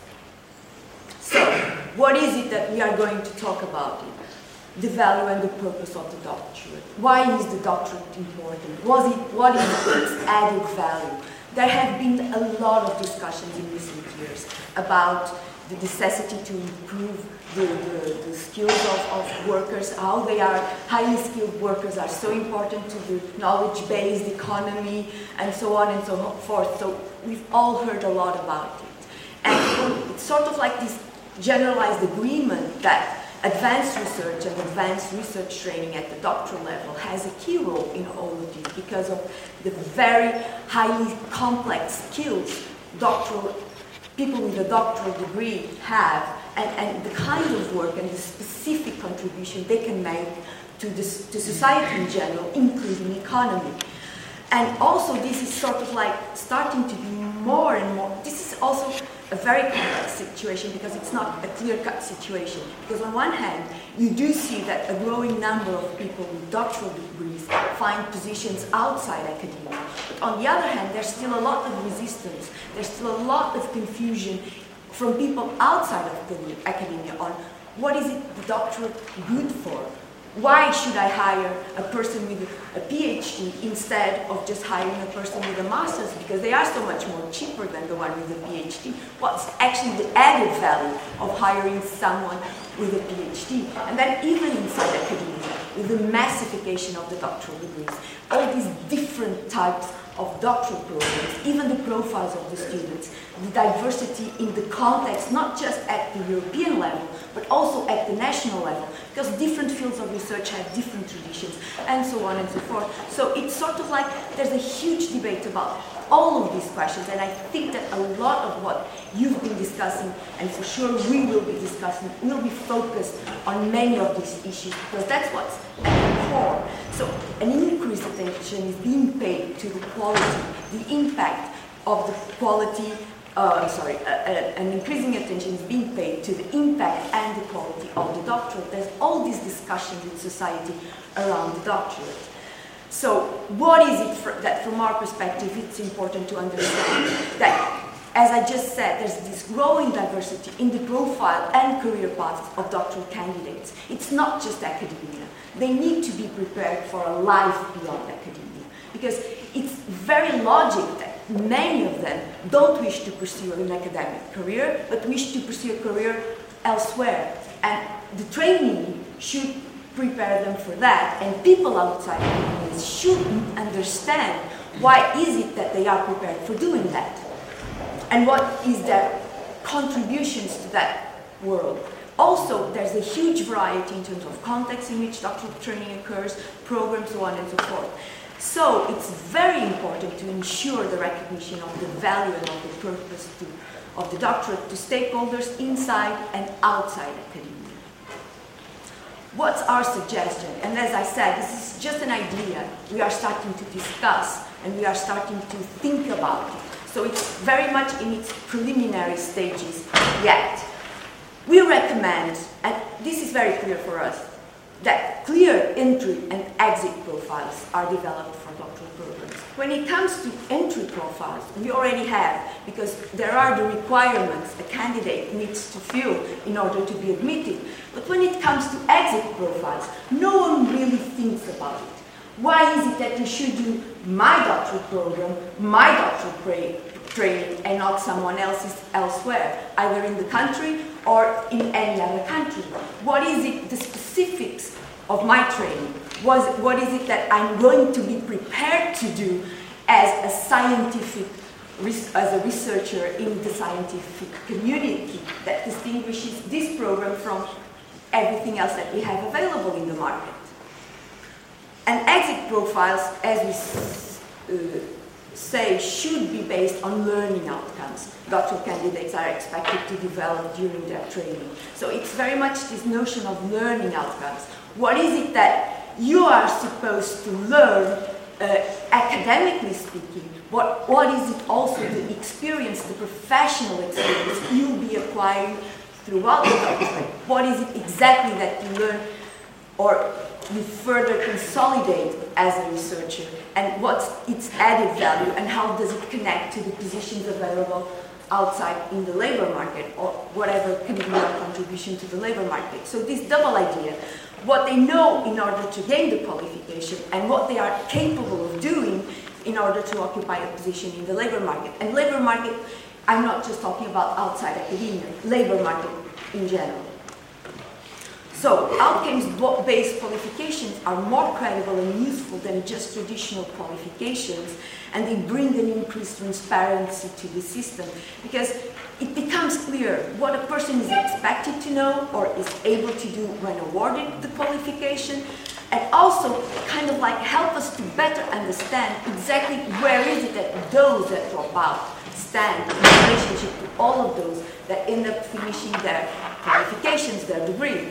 So, what is it that we are going to talk about? It? The value and the purpose of the doctorate. Why is the doctorate important? Was it, what is its added value? There have been a lot of discussions in recent years about the necessity to improve the, the, the skills of, of workers, how they are, highly skilled workers are so important to the knowledge-based economy, and so on and so forth. So we've all heard a lot about it. And it's sort of like this generalized agreement that advanced research and advanced research training at the doctoral level has a key role in all of this because of the very highly complex skills doctoral people with a doctoral degree have, and, and the kind of work and the specific contribution they can make to, this, to society in general, including economy. And also this is sort of like starting to be more and more, this is also a very complex situation because it's not a clear-cut situation. Because on one hand, you do see that a growing number of people with doctoral degrees find positions outside academia. But on the other hand, there's still a lot of resistance. There's still a lot of confusion from people outside of academia on what is it the doctorate good for? Why should I hire a person with a PhD instead of just hiring a person with a master's? Because they are so much more cheaper than the one with a PhD. What's actually the added value of hiring someone with a PhD? And then even inside academia, with the massification of the doctoral degrees, all these different types of doctoral programs, even the profiles of the students, the diversity in the context, not just at the European level, but also at the national level, because different fields of research have different traditions, and so on and so forth. So it's sort of like there's a huge debate about all of these questions, and I think that a lot of what you've been discussing, and for sure we will be discussing, will be focused on many of these issues, because that's what's at the core. So an increased attention is being paid to the quality, the impact of the quality, uh, sorry, uh, uh, an increasing attention is being paid to the impact and the quality of the doctorate. There's all these discussions in society around the doctorate. So what is it for, that from our perspective it's important to understand that, as I just said, there's this growing diversity in the profile and career paths of doctoral candidates. It's not just academia. They need to be prepared for a life beyond academia, because it's very logic that many of them don't wish to pursue an academic career, but wish to pursue a career elsewhere. And the training should prepare them for that, and people outside academia should understand why is it that they are prepared for doing that, and what is their contributions to that world. Also, there's a huge variety in terms of context in which doctoral training occurs, programs, so on and so forth. So it's very important to ensure the recognition of the value and of the purpose to, of the doctorate to stakeholders inside and outside academia. What's our suggestion? And as I said, this is just an idea. We are starting to discuss and we are starting to think about it. So it's very much in its preliminary stages yet. We recommend, and this is very clear for us, that clear entry and exit profiles are developed for doctoral programs. When it comes to entry profiles, we already have, because there are the requirements a candidate needs to fill in order to be admitted. But when it comes to exit profiles, no one really thinks about it. Why is it that you should do my doctoral program, my doctoral training, and not someone else's elsewhere, either in the country or in any other country? What is it, the specifics of my training? Was, what is it that I'm going to be prepared to do as a scientific, as a researcher in the scientific community that distinguishes this program from everything else that we have available in the market? And exit profiles, as we uh, say, should be based on learning outcomes doctoral candidates are expected to develop during their training. So it's very much this notion of learning outcomes. What is it that you are supposed to learn, uh, academically speaking? What, what is it also the experience, the professional experience you'll be acquiring throughout the doctorate? What is it exactly that you learn or you further consolidate as a researcher, and what's its added value, and how does it connect to the positions available outside in the labor market, or whatever can be your contribution to the labor market? So this double idea, what they know in order to gain the qualification, and what they are capable of doing in order to occupy a position in the labor market. And labor market, I'm not just talking about outside academia, labor market in general. So, outcomes-based qualifications are more credible and useful than just traditional qualifications, and they bring an increased transparency to the system, because it becomes clear what a person is expected to know or is able to do when awarded the qualification, and also kind of like help us to better understand exactly where is it that those that drop out stand in relationship to all of those that end up finishing their qualifications, their degree.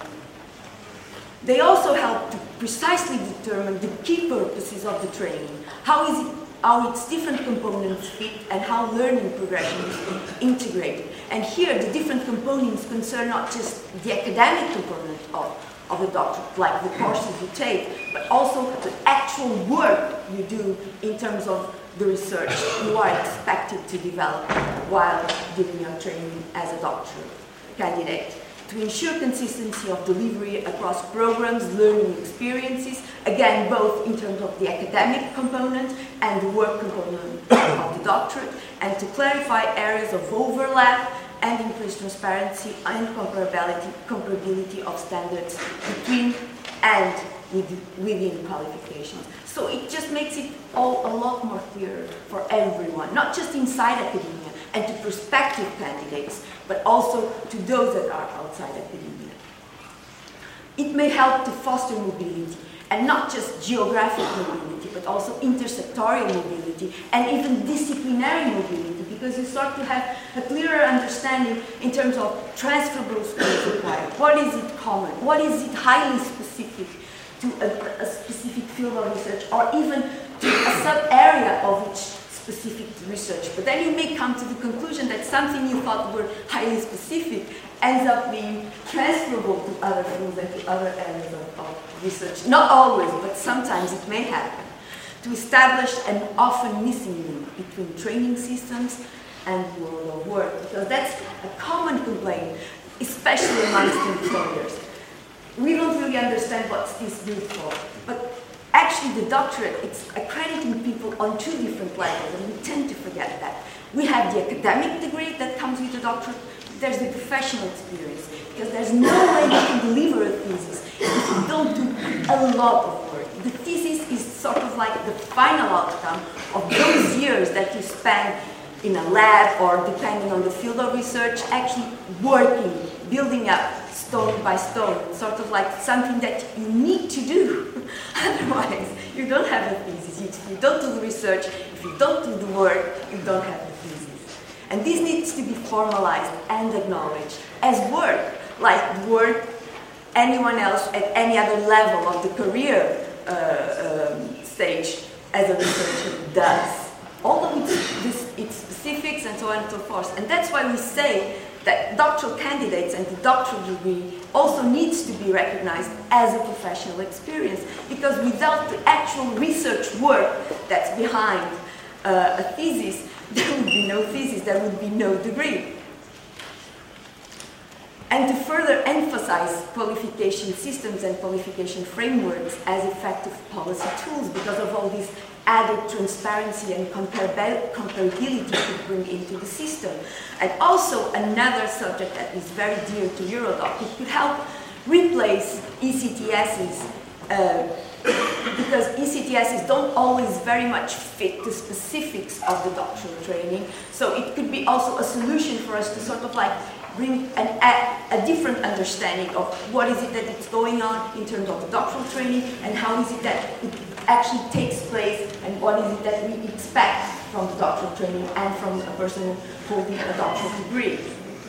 They also help to precisely determine the key purposes of the training. How is it, how its different components fit, and how learning progression is integrated. And here, the different components concern not just the academic component of, of the doctorate, like the courses you take, but also the actual work you do in terms of the research you are expected to develop while doing your training as a doctoral candidate. To ensure consistency of delivery across programs, learning experiences, again, both in terms of the academic component and the work component of the doctorate, and to clarify areas of overlap and increase transparency and comparability, comparability of standards between and within qualifications. So it just makes it all a lot more clear for everyone, not just inside academia and to prospective candidates, but also to those that are outside academia. It may help to foster mobility, and not just geographic mobility, but also intersectorial mobility, and even disciplinary mobility, because you start to have a clearer understanding in terms of transferable skills required. What is it common? What is it highly specific to a, a specific field of research, or even to a sub-area of each specific research? But then you may come to the conclusion that something you thought were highly specific ends up being transferable to other fields and to other areas of, of research. Not always, but sometimes it may happen. To establish an often missing link between training systems and the world of work, because that's a common complaint, especially amongst employers. We don't really understand what's this good for, but actually the doctorate, it's accrediting people on two different levels, and we tend to forget that. We have the academic degree that comes with the doctorate, there's the professional experience, because there's no way you can deliver a thesis if you don't do a lot of work. The thesis is sort of like the final outcome of those years that you spend in a lab, or depending on the field of research, actually working, building up stone by stone. It's sort of like something that you need to do. Otherwise, you don't have a thesis. If you don't do the research, if you don't do the work, you don't have the thesis. And this needs to be formalized and acknowledged as work, like work anyone else at any other level of the career uh, um, stage as a researcher does. Although it's, this, it's specifics and so on and so forth. And that's why we say that doctoral candidates and the doctoral degree also needs to be recognized as a professional experience, because without the actual research work that's behind uh, a thesis, there would be no thesis, there would be no degree. And to further emphasize qualification systems and qualification frameworks as effective policy tools, because of all this added transparency and comparability to bring into the system. And also another subject that is very dear to Eurodoc, it could help replace E C T Ss, uh, because E C T Ss don't always very much fit the specifics of the doctoral training. So it could be also a solution for us to sort of like bring an, a, a different understanding of what is it that is going on in terms of the doctoral training, and how is it that it actually takes place, and what is it that we expect from the doctoral training and from a person holding a doctoral degree.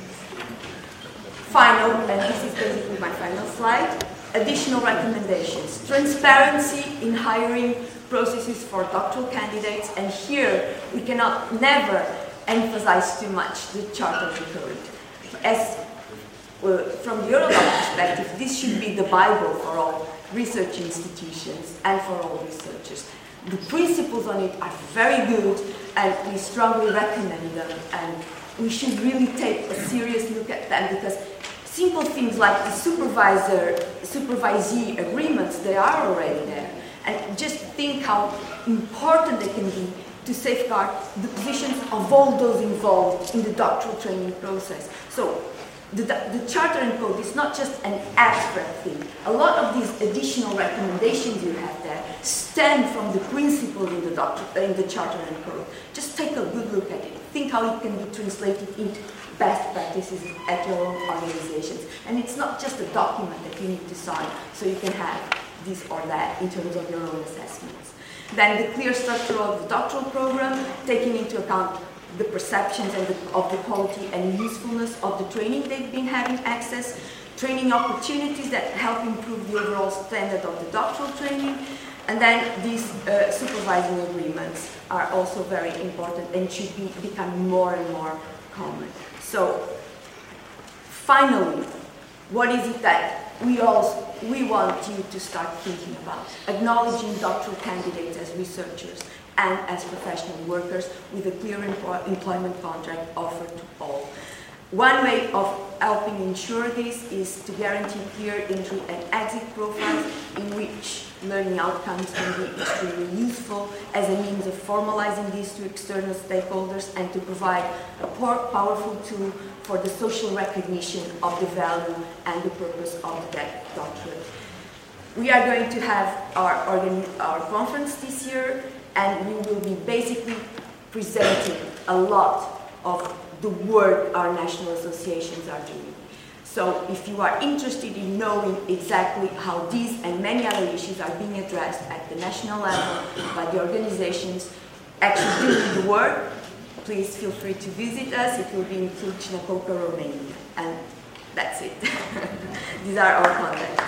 Final, and this is basically my final slide, additional recommendations. Transparency in hiring processes for doctoral candidates, and here we cannot never emphasize too much the Charter of the Code. As well, from the Eurodoc perspective, this should be the Bible for all research institutions and for all researchers. The principles on it are very good, and we strongly recommend them, and we should really take a serious look at them, because simple things like the supervisor, supervisee agreements, they are already there. And just think how important they can be to safeguard the positions of all those involved in the doctoral training process. So the, the Charter and Code is not just an abstract thing. A lot of these additional recommendations you have there stem from the principles in the, doctor, in the Charter and Code. Just take a good look at it. Think how it can be translated into best practices at your own organizations. And it's not just a document that you need to sign so you can have this or that in terms of your own assessments. Then the clear structure of the doctoral program, taking into account the perceptions and the, of the quality and usefulness of the training they've been having access, training opportunities that help improve the overall standard of the doctoral training, and then these uh, supervising agreements are also very important and should be become more and more common. So, finally, what is it that we all we want you to start thinking about? Acknowledging doctoral candidates as researchers and as professional workers with a clear employ employment contract offered to all. One way of helping ensure this is to guarantee clear entry and exit profiles in which learning outcomes can be extremely useful as a means of formalizing these to external stakeholders, and to provide a powerful tool for the social recognition of the value and the purpose of the doctorate. We are going to have our, our conference this year, and we will be basically presenting a lot of the work our national associations are doing. So if you are interested in knowing exactly how these and many other issues are being addressed at the national level by the organizations actually doing the work, please feel free to visit us. It will be in Cluj-Napoca, Romania. And that's it. These are our contacts.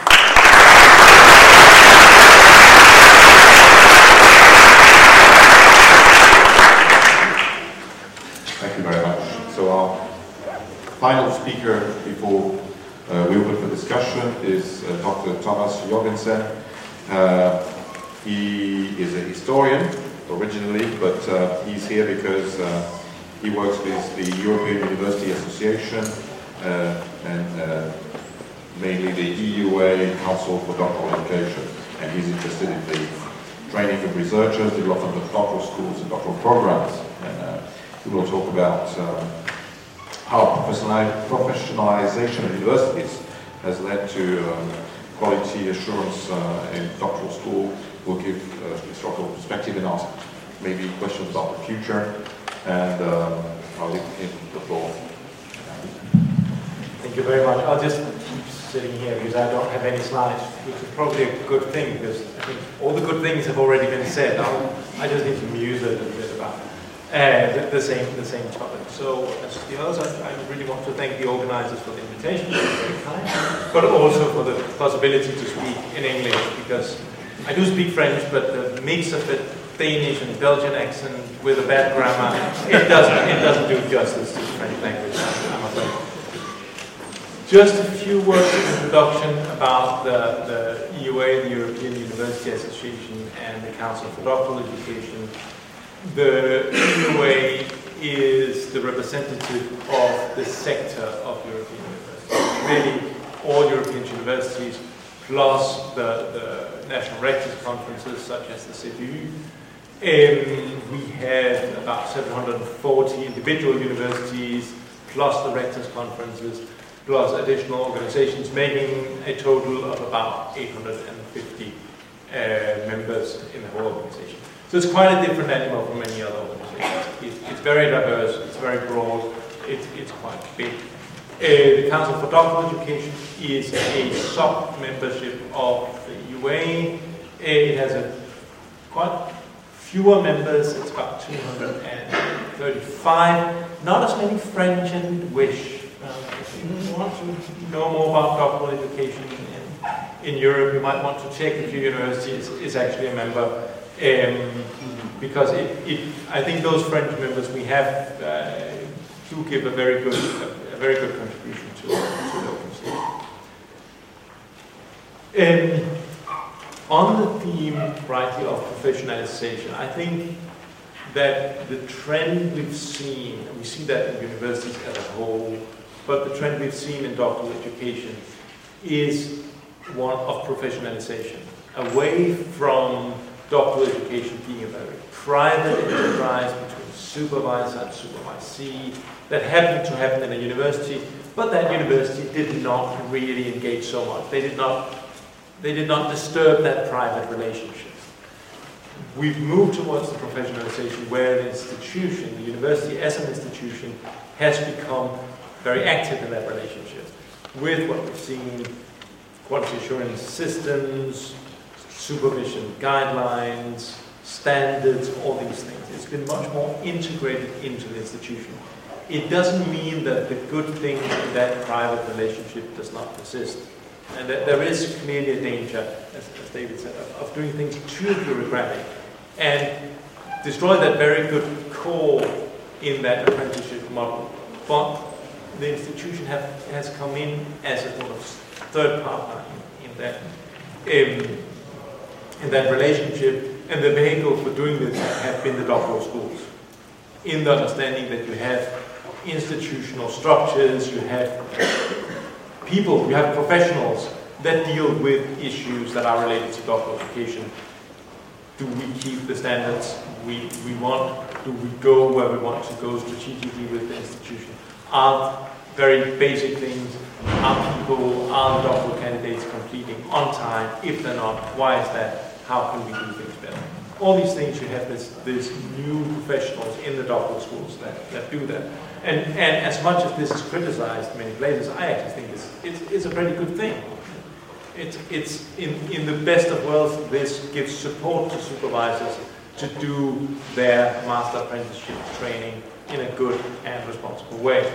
Thank you very much. So our final speaker before uh, we open for discussion is uh, Doctor Thomas Jorgensen. Uh, he is a historian originally, but uh, he's here because uh, he works with the European University Association uh, and uh, mainly the E U A Council for Doctoral Education, and he's interested in the training of researchers, development of doctoral schools and doctoral programs. And uh, we will talk about um, how professionalization of universities has led to um, quality assurance uh, in doctoral school. We'll give uh, historical perspective and ask maybe questions about the future, and um, I'll leave the floor. Thank you very much. I'll just keep sitting here because I don't have any slides, which is probably a good thing because I think all the good things have already been said. I'll, I just need to muse a little bit about uh, the, the same the same topic. So, as the others, I, I really want to thank the organizers for the invitation, very kind, but also for the possibility to speak in English, because I do speak French, but the mix of the Danish and Belgian accent with a bad grammar, it doesn't it doesn't do justice to the French language, I'm afraid. Just a few words of introduction about the, the E U A, the European University Association, and the Council for Doctoral Education. The E U A is the representative of the sector of European universities. Really, all European universities, plus the, the national rectors conferences, such as the C D U. Um, we have about seven hundred forty individual universities, plus the rectors conferences, plus additional organizations, making a total of about eight hundred fifty uh, members in the whole organization. So it's quite a different animal from many other organizations. It, it's very diverse, it's very broad, it, it's quite big. Uh, the Council for Doctoral Education is a sub-membership of the E U A. Uh, it has a quite fewer members, it's about two hundred thirty-five. Not as many French as we'd wish. Um, if you want to know more about doctoral education in, in Europe, you might want to check if your university is, is actually a member. Um, because it, it, I think those French members we have uh, do give a very good, a, a very good contribution to, to the organization. Um, on the theme, rightly, of professionalization, I think that the trend we've seen, and we see that in universities as a whole, but the trend we've seen in doctoral education is one of professionalization, away from doctoral education being a very private enterprise between supervisor and supervisee that happened to happen in a university, but that university did not really engage so much. They did not, they did not disturb that private relationship. We've moved towards the professionalization where the institution, the university as an institution, has become very active in that relationship with what we've seen, quality assurance systems, supervision guidelines, standards, all these things. It's been much more integrated into the institution. It doesn't mean that the good thing in that private relationship does not persist. And that there is clearly a danger, as, as David said, of, of doing things too bureaucratic and destroy that very good core in that apprenticeship model. But the institution have, has come in as a sort of third partner in, in that um, in that relationship, and the vehicle for doing this have been the doctoral schools, in the understanding that you have institutional structures, you have people, you have professionals that deal with issues that are related to doctoral education. Do we keep the standards we, we want? Do we go where we want to go strategically with the institution? Are very basic things, are people, are the doctoral candidates completing on time? If they're not, why is that? How can we do things better? All these things, you have this, this new professionals in the doctoral schools that, that do that. And, and as much as this is criticized in many places, I actually think it's, it's, it's a pretty good thing. It's, it's in, in the best of worlds, this gives support to supervisors to do their master apprenticeship training in a good and responsible way.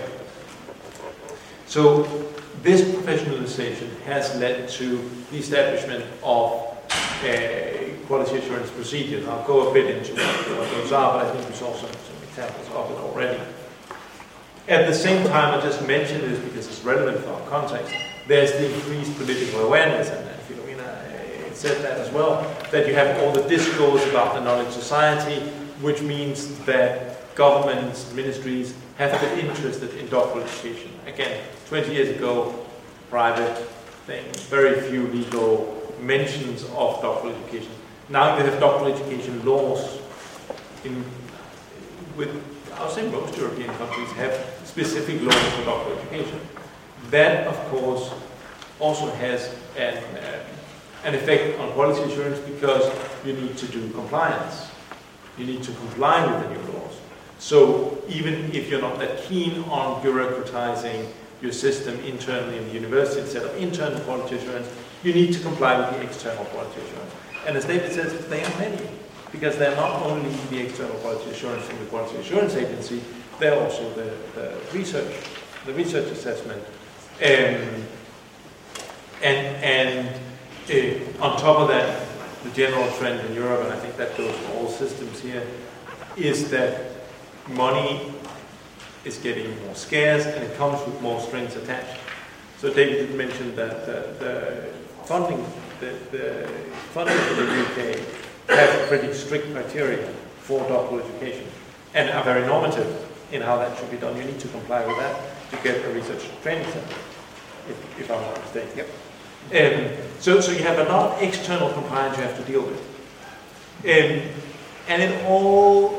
So this professionalization has led to the establishment of uh, quality assurance procedures. I'll go a bit into what those are, but I think we saw some, some examples of it already. At the same time, I just mention this because it's relevant for our context. There's the increased political awareness, and Philomena said that as well, that you have all the discourse about the knowledge society, which means that governments, ministries have been interested in doctoral education. Again, twenty years ago, private thing, very few legal mentions of doctoral education. Now you have doctoral education laws. In, with, I would say most European countries have specific laws for doctoral education. That, of course, also has an, uh, an effect on quality assurance because you need to do compliance. You need to comply with the new laws. So even if you're not that keen on bureaucratizing your system internally in the university instead of internal quality assurance, you need to comply with the external quality assurance. And as David says, they are many, because they're not only the external quality assurance from the Quality Assurance Agency, they're also the, the research, the research assessment. Um, and and uh, on top of that, the general trend in Europe, and I think that goes for all systems here, is that money is getting more scarce and it comes with more strings attached. So David did mention that the, the funding, the, the funding for the U K has pretty strict criteria for doctoral education and are very normative in how that should be done. You need to comply with that to get a research training center, if, if I'm not mistaken. Yep. Um, so, so you have a lot of external compliance you have to deal with. Um, and it all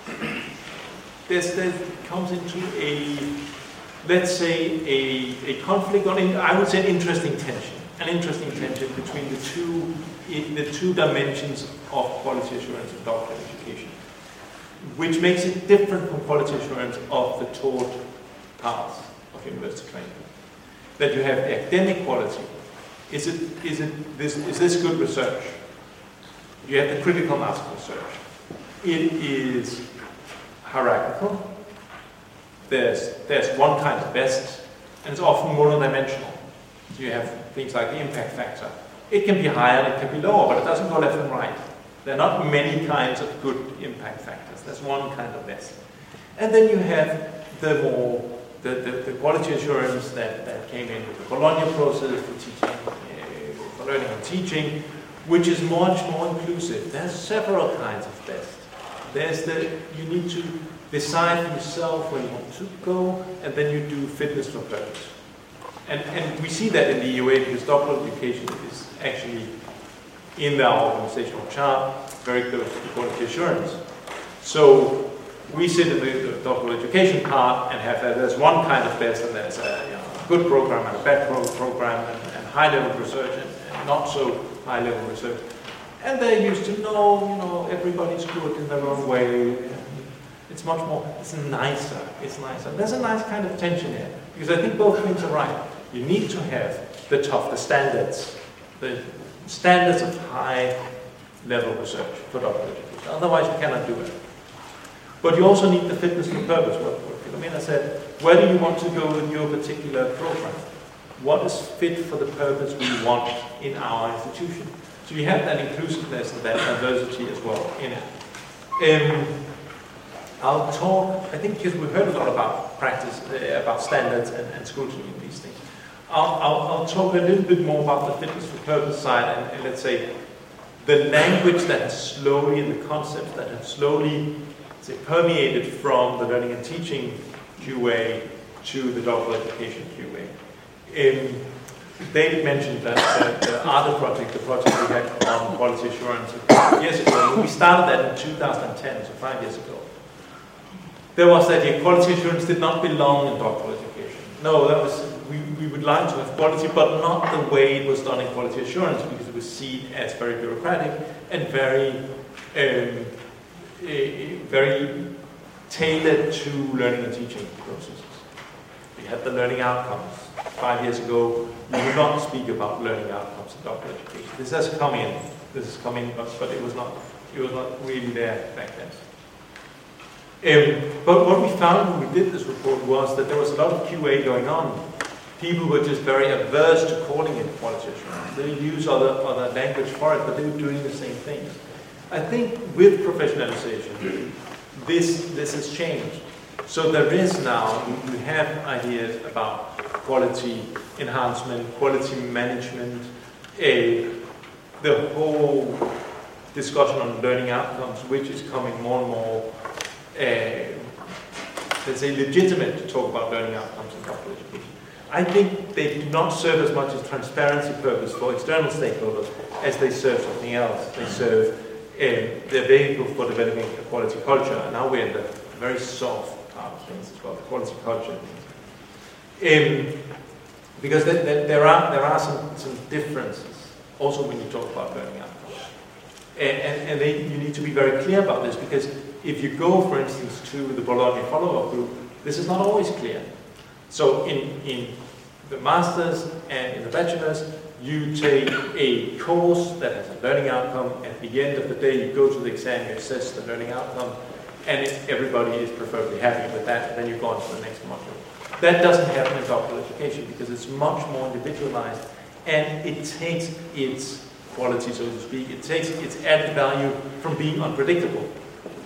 there's, there comes into a, let's say, a, a conflict, or in, I would say an interesting tension, an interesting tension between the two, the two dimensions of quality assurance and doctoral education, which makes it different from quality assurance of the taught parts of university training. That you have academic quality. Is it, is it this, is this good research? You have the critical mass of research. It is hierarchical. There's, there's one kind of best, and it's often monodimensional. So you have things like the impact factor. It can be higher and it can be lower, but it doesn't go left and right. There are not many kinds of good impact factors. There's one kind of best. And then you have the more, the, the, the quality assurance that, that came in with the Bologna process for teaching, uh, for learning and teaching, which is much more inclusive. There's several kinds of best. There's the, you need to decide for yourself where you want to go, and then you do fitness for purpose. And, and we see that in the E U A because doctoral education is actually in our organizational chart very close to quality assurance. So we sit in the, the doctoral education part and have uh, there's one kind of best, and there's a you know, good program and a bad pro program, and, and high-level research and, and not so high-level research. And they're used to know, you know, everybody's good in their own way. It's much more, it's nicer, it's nicer. There's a nice kind of tension here, because I think both things are right. You need to have the tough, the standards, the standards of high-level research for doctoral education. Otherwise, you cannot do it. But you also need the fitness for purpose. What, what Philomena said, where do you want to go in your particular program? What is fit for the purpose we want in our institution? So you have that inclusiveness and that diversity as well in it. Um, I'll talk, I think because we've heard a lot about practice, uh, about standards and, and scrutiny and these things. I'll, I'll, I'll talk a little bit more about the fitness for purpose side and, and let's say the language that has slowly, and the concepts that have slowly say, permeated from the learning and teaching Q A to the doctoral education Q A. Um, David mentioned that uh, the ARDA project, the project we had on quality assurance years ago, we started that in two thousand ten, so five years ago. There was that yeah, quality assurance did not belong in doctoral education. No, that was we, we would like to have quality, but not the way it was done in quality assurance, because it was seen as very bureaucratic and very, um, uh, very tailored to learning and teaching processes. We had the learning outcomes. Five years ago, we would not speak about learning outcomes in doctoral education. This has come in. This has come in, but, but it was not. It was not really there back then. Um, but what we found when we did this report was that there was a lot of Q A going on. People were just very averse to calling it quality assurance. They use other other language for it, but they were doing the same thing. I think with professionalization, this this has changed. So there is now, we have ideas about quality enhancement, quality management, a, the whole discussion on learning outcomes, which is coming more and more, uh, let's say, legitimate to talk about learning outcomes in doctoral education. I think they do not serve as much as transparency purpose for external stakeholders as they serve something else. They serve uh, the vehicle for developing a quality culture, and now we're in the very soft things as well, the quality culture things. Um, because there, there, there are there are some, some differences also when you talk about learning outcomes. And, and, and they, you need to be very clear about this, because if you go, for instance, to the Bologna follow-up group, this is not always clear. So in, in the masters and in the bachelors, you take a course that has a learning outcome. At the end of the day, you go to the exam, you assess the learning outcome, and if everybody is preferably happy with that, then you go on to the next module. That doesn't happen in doctoral education because it's much more individualized, and it takes its quality, so to speak, it takes its added value from being unpredictable.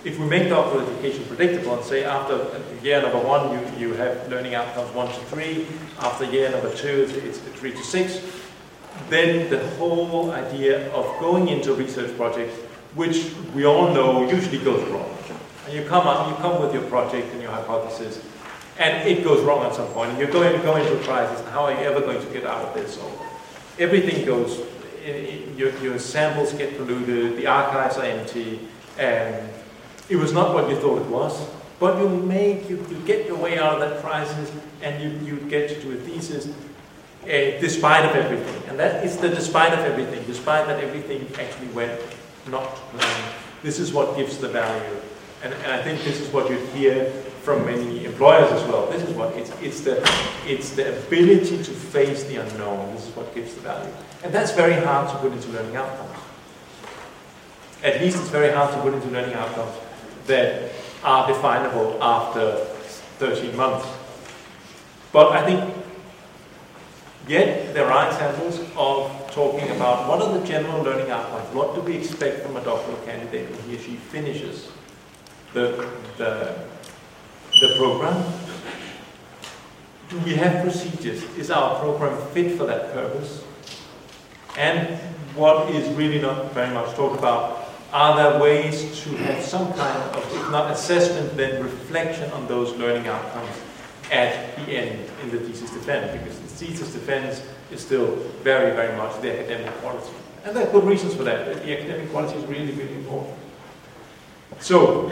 if we make doctoral education predictable and say after year number one you, you have learning outcomes one to three, after year number two it's three to six, then the whole idea of going into a research project, which we all know usually goes wrong. And you come up, you come with your project and your hypothesis, and it goes wrong at some point, and you're going to go into a crisis, and how are you ever going to get out of this? Or everything goes, your, your samples get polluted, the archives are empty, and it was not what you thought it was, but you make, you, you get your way out of that crisis, and you, you get to do a thesis uh, despite of everything. And that is the despite of everything, despite that everything actually went not to plan. This is what gives the value. And, and I think this is what you hear from many employers as well. This is what, it's, it's, the, it's the ability to face the unknown. This is what gives the value. And that's very hard to put into learning outcomes. At least it's very hard to put into learning outcomes that are definable after thirteen months. But I think, yet there are examples of talking about what are the general learning outcomes, what do we expect from a doctoral candidate when he or she finishes the, the, the program. Do we have procedures? Is our program fit for that purpose? And what is really not very much talked about, are there ways to have some kind of, if not assessment, then reflection on those learning outcomes at the end in the thesis defense? Because the thesis defense is still very, very much the academic quality. And there are good reasons for that. The academic quality is really, really important. So,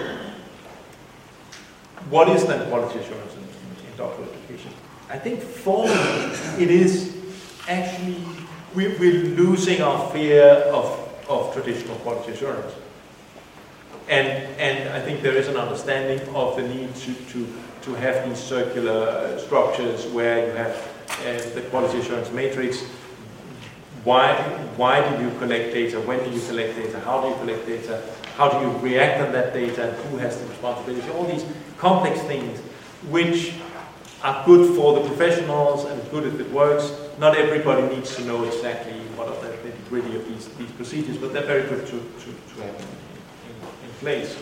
what is then quality assurance in, in doctoral education? I think formally it is actually, we, we're losing our fear of of traditional quality assurance. And, and I think there is an understanding of the need to, to, to have these circular structures where you have uh, the quality assurance matrix. Why, why do you collect data? When do you collect data? How do you collect data? How do you react on that data? And who has the responsibility? All these complex things which are good for the professionals and good if it works. Not everybody needs to know exactly what are the nitty-gritty of these, these procedures, but they're very good to, to, to have in, in, in place.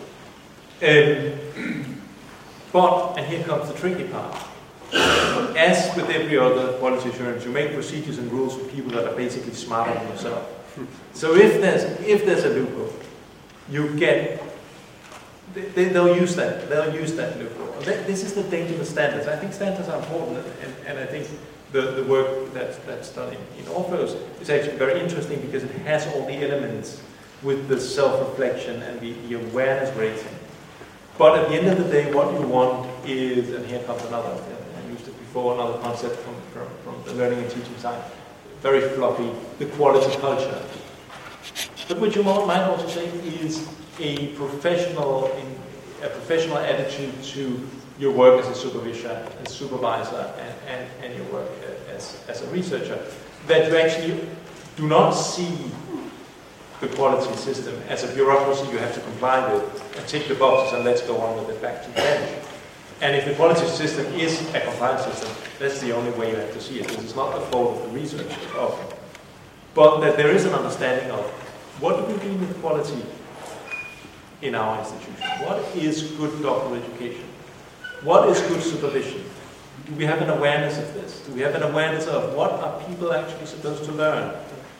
Um, but, and here comes the tricky part. As with every other quality assurance, you make procedures and rules for people that are basically smarter than yourself. So if there's, if there's a loophole, you get, they, they'll use that, they'll use that loophole. This is the danger of standards. I think standards are important, and, and I think the, the work that's, that's done in, in Orphos is actually very interesting because it has all the elements with the self-reflection and the, the awareness raising. But at the end of the day, what you want is, and here comes another, I used it before, another concept from, from, from the learning and teaching side, very floppy, the quality culture. But what you might also say is a professional, a professional attitude to your work as a supervisor, as supervisor and, and, and your work as, as a researcher, that you actually do not see the quality system as a bureaucracy you have to comply with and tick the boxes and let's go on with it back to the bench. And if the quality system is a compliance system, that's the only way you have to see it. This is not the fault of the research often. But that there is an understanding of what do we mean with quality in our institution? What is good doctoral education? What is good supervision? Do we have an awareness of this? Do we have an awareness of what are people actually supposed to learn?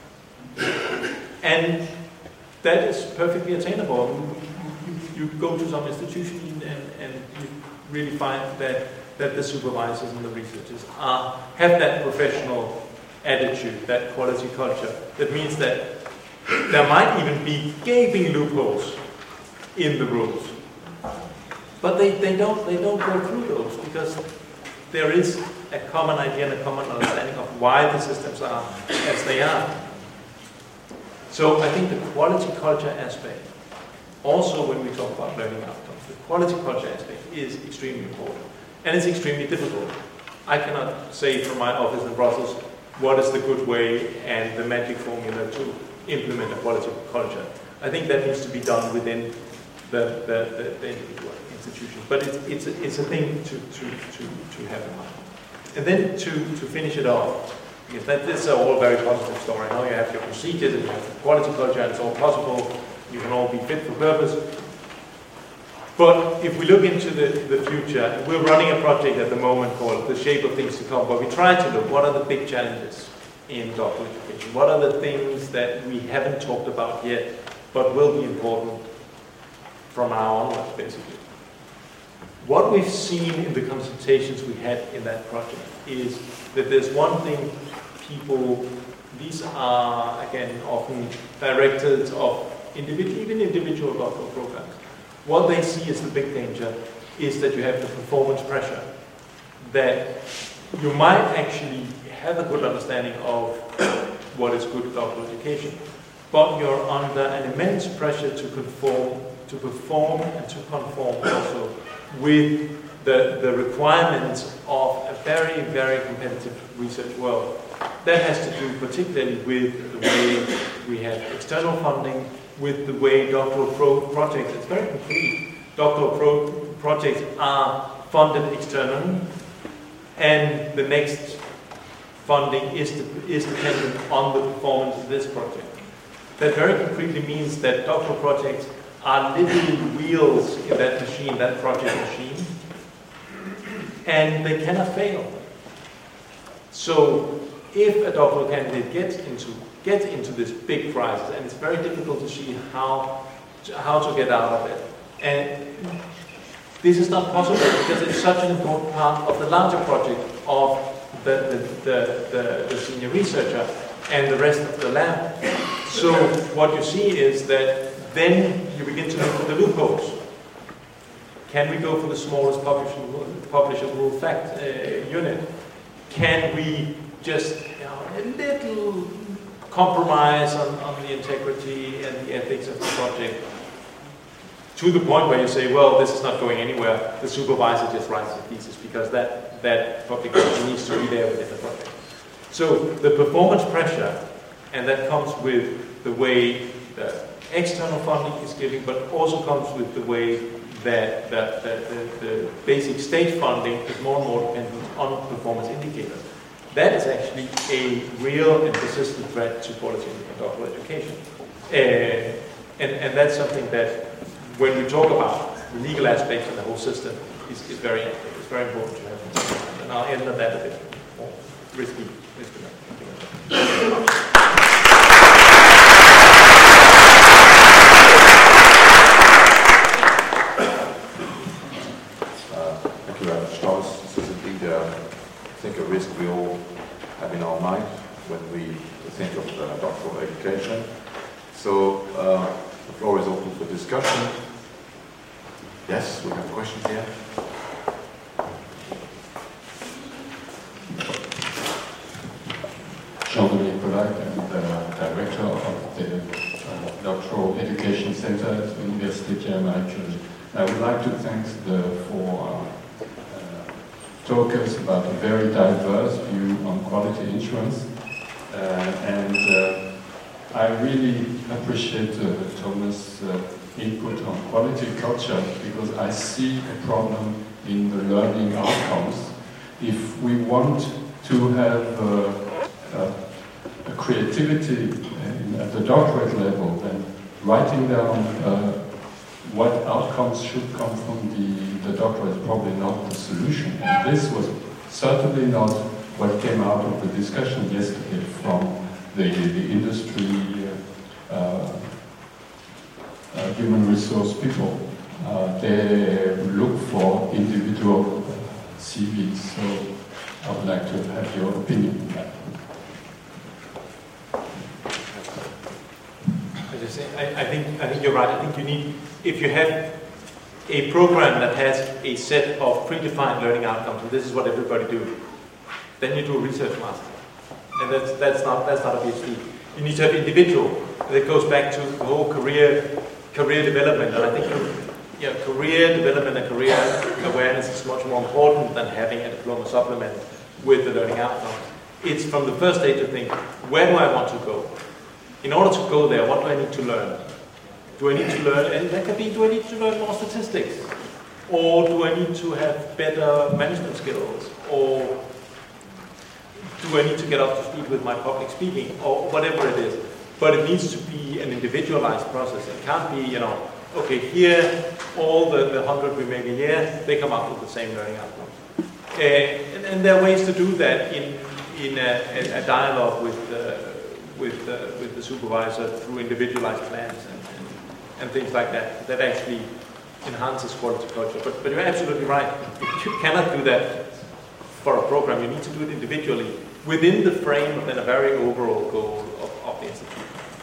And that is perfectly attainable. You, you, you go to some institution and, and you really find that, that the supervisors and the researchers are, have that professional attitude, that quality culture. That means that there might even be gaping loopholes in the rules. But they, they, don't, they don't go through those because there is a common idea and a common understanding of why the systems are as they are. So I think the quality culture aspect, also when we talk about learning outcomes, the quality culture aspect is extremely important. And it's extremely difficult. I cannot say from my office in Brussels what is the good way and the magic formula to implement a quality culture. I think that needs to be done within the, the, the, the individual institution. But it's, it's, a, it's a thing to, to, to, to have in mind. And then to, to finish it off, because that, this is all very positive story. Now you have your procedures and you have the quality culture and it's all possible. You can all be fit for purpose. But if we look into the, the future, we're running a project at the moment called The Shape of Things to Come, where we try to look what are the big challenges in doctoral education, what are the things that we haven't talked about yet, but will be important from now onwards, basically. What we've seen in the consultations we had in that project is that there's one thing people, these are again often directors of individual, even individual doctoral programs. What they see as the big danger is that you have the performance pressure, that you might actually have a good understanding of what is good doctoral education, but you're under an immense pressure to conform, to perform and to conform also with the, the requirements of a very, very competitive research world. That has to do particularly with the way we have external funding, with the way doctoral pro projects, it's very complete, doctoral pro projects are funded externally, and the next funding is, de is dependent on the performance of this project. That very concretely means that doctoral projects are literally wheels in that machine, that project machine, and they cannot fail. So if a doctoral candidate gets into gets into this big crisis, and it's very difficult to see how how to get out of it, and this is not possible because it's such an important part of the larger project of the the, the, the, the senior researcher and the rest of the lab. So what you see is that then you begin to look for the loopholes. Can we go for the smallest publishable, publishable fact uh, unit? Can we just, you know, a little compromise on, on the integrity and the ethics of the project? To the point where you say, well, this is not going anywhere. The supervisor just writes the thesis because that, that publication needs to be there within the project. So the performance pressure, and that comes with the way the external funding is giving, but also comes with the way that, that, that the, the basic state funding is more and more dependent on performance indicators. That is actually a real and persistent threat to quality in doctoral education. Uh, and, and that's something that, when we talk about the legal aspects of the whole system, is, is, very, is very important to have. And I'll end on that a bit more risky. risky Thank you very much, Thomas. This is indeed, uh, I think, a risk we all have in our mind when we think of uh, doctoral education. So uh, the floor is open for discussion. Yes, we have questions here. Jean-Dominique Polak, I'm the director of the uh, Doctoral Education Center at the University of Germany. I would like to thank the four uh, uh, talkers about a very diverse view on quality insurance. Uh, and uh, I really appreciate uh, Thomas' uh, input on quality culture, because I see a problem in the learning outcomes. If we want to have uh, uh, a creativity in, at the doctorate level, then writing down uh, what outcomes should come from the, the doctorate is probably not the solution. And this was certainly not what came out of the discussion yesterday from the, the industry uh, uh, uh, human resource people. Uh, they look for individual uh, C Vs, so I would like to have your opinion on that. I just say, I, I think I think you're right. I think you need, if you have a program that has a set of predefined learning outcomes, and this is what everybody do, then you do a research master, and that's that's not that's not a PhD. You need to have individual. That goes back to the whole career career development, and I think you know, career development and career awareness is much more important than having a diploma supplement with the learning outcomes. It's from the first stage to think, where do I want to go? In order to go there, what do I need to learn? Do I need to learn, and that could be, do I need to learn more statistics? Or do I need to have better management skills? Or do I need to get up to speed with my public speaking? Or whatever it is. But it needs to be an individualized process. It can't be, you know, okay, here, all the, the hundred we make a year, they come out with the same learning outcomes. Uh, and, and there are ways to do that in, in a, a dialogue with, uh, with, uh, with the supervisor through individualized plans and, and, and things like that, that actually enhances quality culture. But, but you're absolutely right. You cannot do that for a program. You need to do it individually within the frame of then a very overall goal of, of the institute.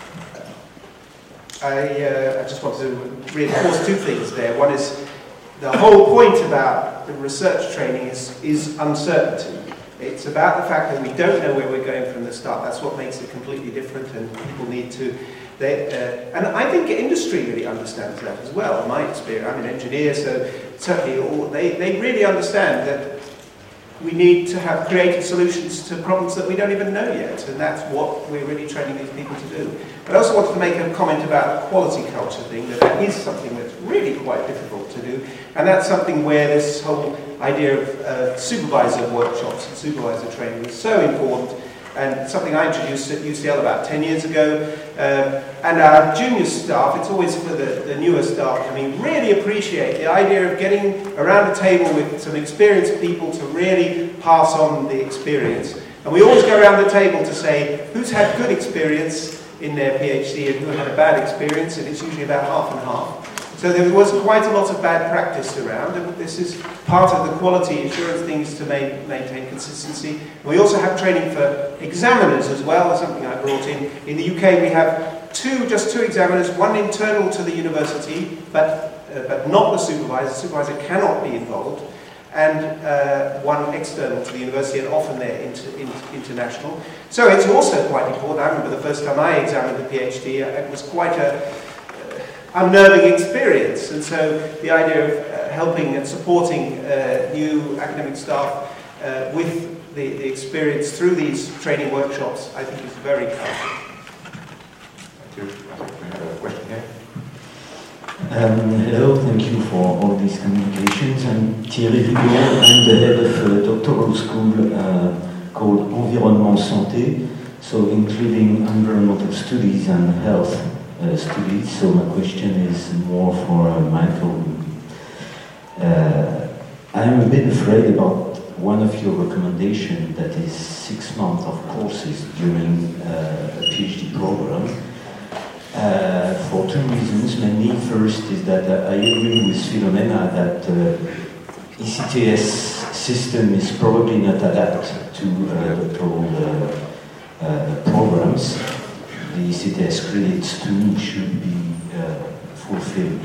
I, uh, I just want to reinforce two things there. One is the whole point about the research training is, is uncertainty. It's about the fact that we don't know where we're going from the start. That's what makes it completely different, and people need to... They, uh, and I think industry really understands that as well, in my experience. I'm an engineer, so certainly all, they, they really understand that we need to have creative solutions to problems that we don't even know yet, and that's what we're really training these people to do. But I also wanted to make a comment about the quality culture thing, that that is something that's really quite difficult to do, and that's something where this whole idea of uh, supervisor workshops and supervisor training is so important, and something I introduced at U C L about ten years ago. Um, and our junior staff, it's always for the, the newer staff, I mean, really appreciate the idea of getting around a table with some experienced people to really pass on the experience. And we always go around the table to say, who's had good experience in their PhD and who had a bad experience, and it's usually about half and half. So there was quite a lot of bad practice around, and this is part of the quality assurance things to ma maintain consistency. We also have training for examiners as well, as something I brought in. In the U K we have two, just two examiners, one internal to the university, but, uh, but not the supervisor. The supervisor cannot be involved, and uh, one external to the university, and often they're inter in international. So it's also quite important. I remember the first time I examined the PhD, it was quite a unnerving experience, and so the idea of uh, helping and supporting uh, new academic staff uh, with the, the experience through these training workshops, I think is very powerful. Thank you. I think we have a question here. Um, hello, thank you for all these communications. I'm Thierry Rigaud, I'm the head of a doctoral school uh, called Environnement Santé, so including environmental studies and health Uh, studies. So my question is more for uh, Michael. Uh, I'm a bit afraid about one of your recommendations, that is six months of courses during uh, a PhD program. Uh, for two reasons. Mainly, first is that uh, I agree with Philomena that uh, E C T S system is probably not adapted to uh, doctoral uh, uh, programs. The E C T S credits to me should be uh, fulfilled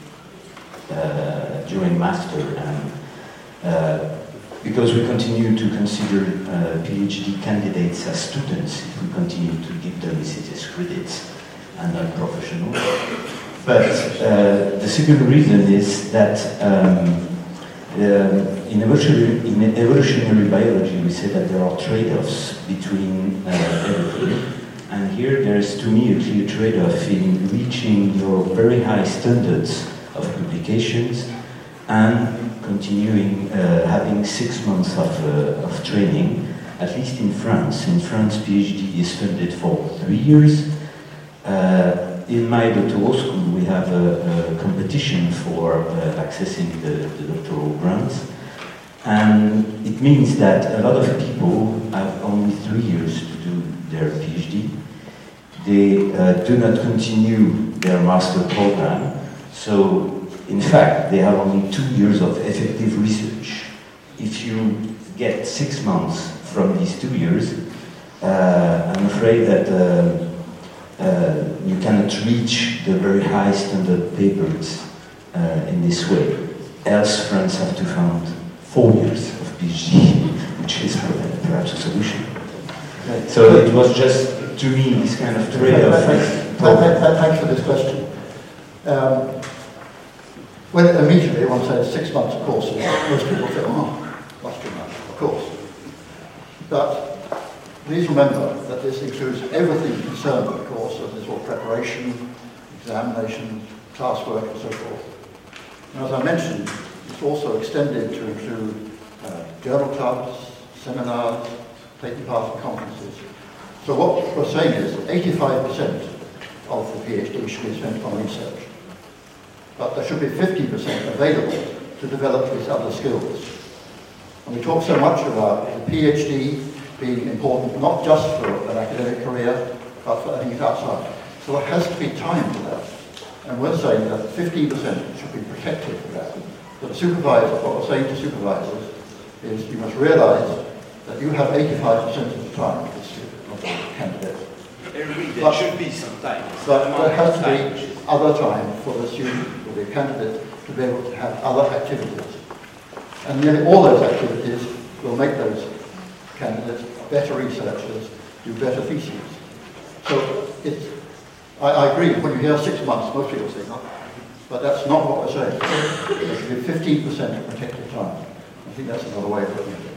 uh, during master, and uh, because we continue to consider uh, PhD candidates as students if we continue to give them E C T S credits and not professional. But uh, the second reason is that um, uh, in, evolutionary, in evolutionary biology we say that there are trade-offs between uh, everything. And here there is, to me, a clear trade-off in reaching your very high standards of publications and continuing uh, having six months of, uh, of training, at least in France. In France, PhD is funded for three years. Uh, in my doctoral school, we have a, a competition for uh, accessing the, the doctoral grants. And it means that a lot of people have only three years to do their PhD. They uh, do not continue their master program. So, in fact, they have only two years of effective research. If you get six months from these two years, uh, I'm afraid that uh, uh, you cannot reach the very high standard papers uh, in this way. Else, France have to fund four years of PhD, which is perhaps a solution. So it was just, to me, this kind of trade-off. Thanks for this question. Um, when immediately one says six months of courses, most people say, oh, that's too much, of course. But please remember that this includes everything concerned with the course, so there's all preparation, examinations, classwork, and so forth. And as I mentioned, it's also extended to include uh, journal clubs, seminars, taking part in conferences. So what we're saying is that eighty-five percent of the PhD should be spent on research. but there should be fifty percent available to develop these other skills. And we talk so much about the PhD being important, not just for an academic career, but for things outside. So there has to be time for that. And we're saying that fifteen percent should be protected for that. But the supervisor, what we're saying to supervisors is you must realise that you have eighty-five percent of the time of the candidate. There, there but, should be some time. But there has to be other time for the student or the candidate to be able to have other activities. And nearly all those activities will make those candidates better researchers, do better theses. So it's, I, I agree, when you hear six months, most people say no. But that's not what we're saying. There should be fifteen percent of protected time. I think that's another way of looking at it.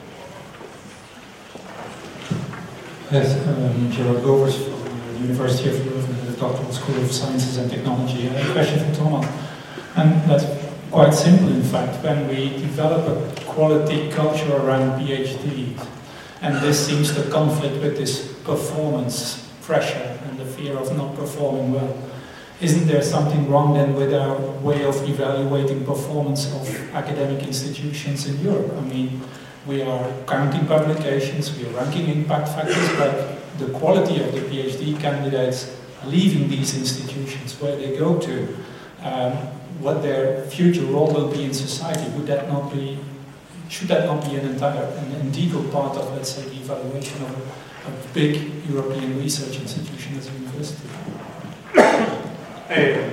Yes, um, Gerard Govers from the University of Leuven, the Doctoral School of Sciences and Technology. I have a question for Thomas. And that's quite simple, in fact, when we develop a quality culture around PhDs, and this seems to conflict with this performance pressure and the fear of not performing well. Isn't there something wrong then with our way of evaluating performance of academic institutions in Europe? I mean, we are counting publications, we are ranking impact factors, but the quality of the PhD candidates leaving these institutions, where they go to, um, what their future role will be in society, would that not be, should that not be an entire, an integral part of, let's say, the evaluation of a, a big European research institution as a university? Um,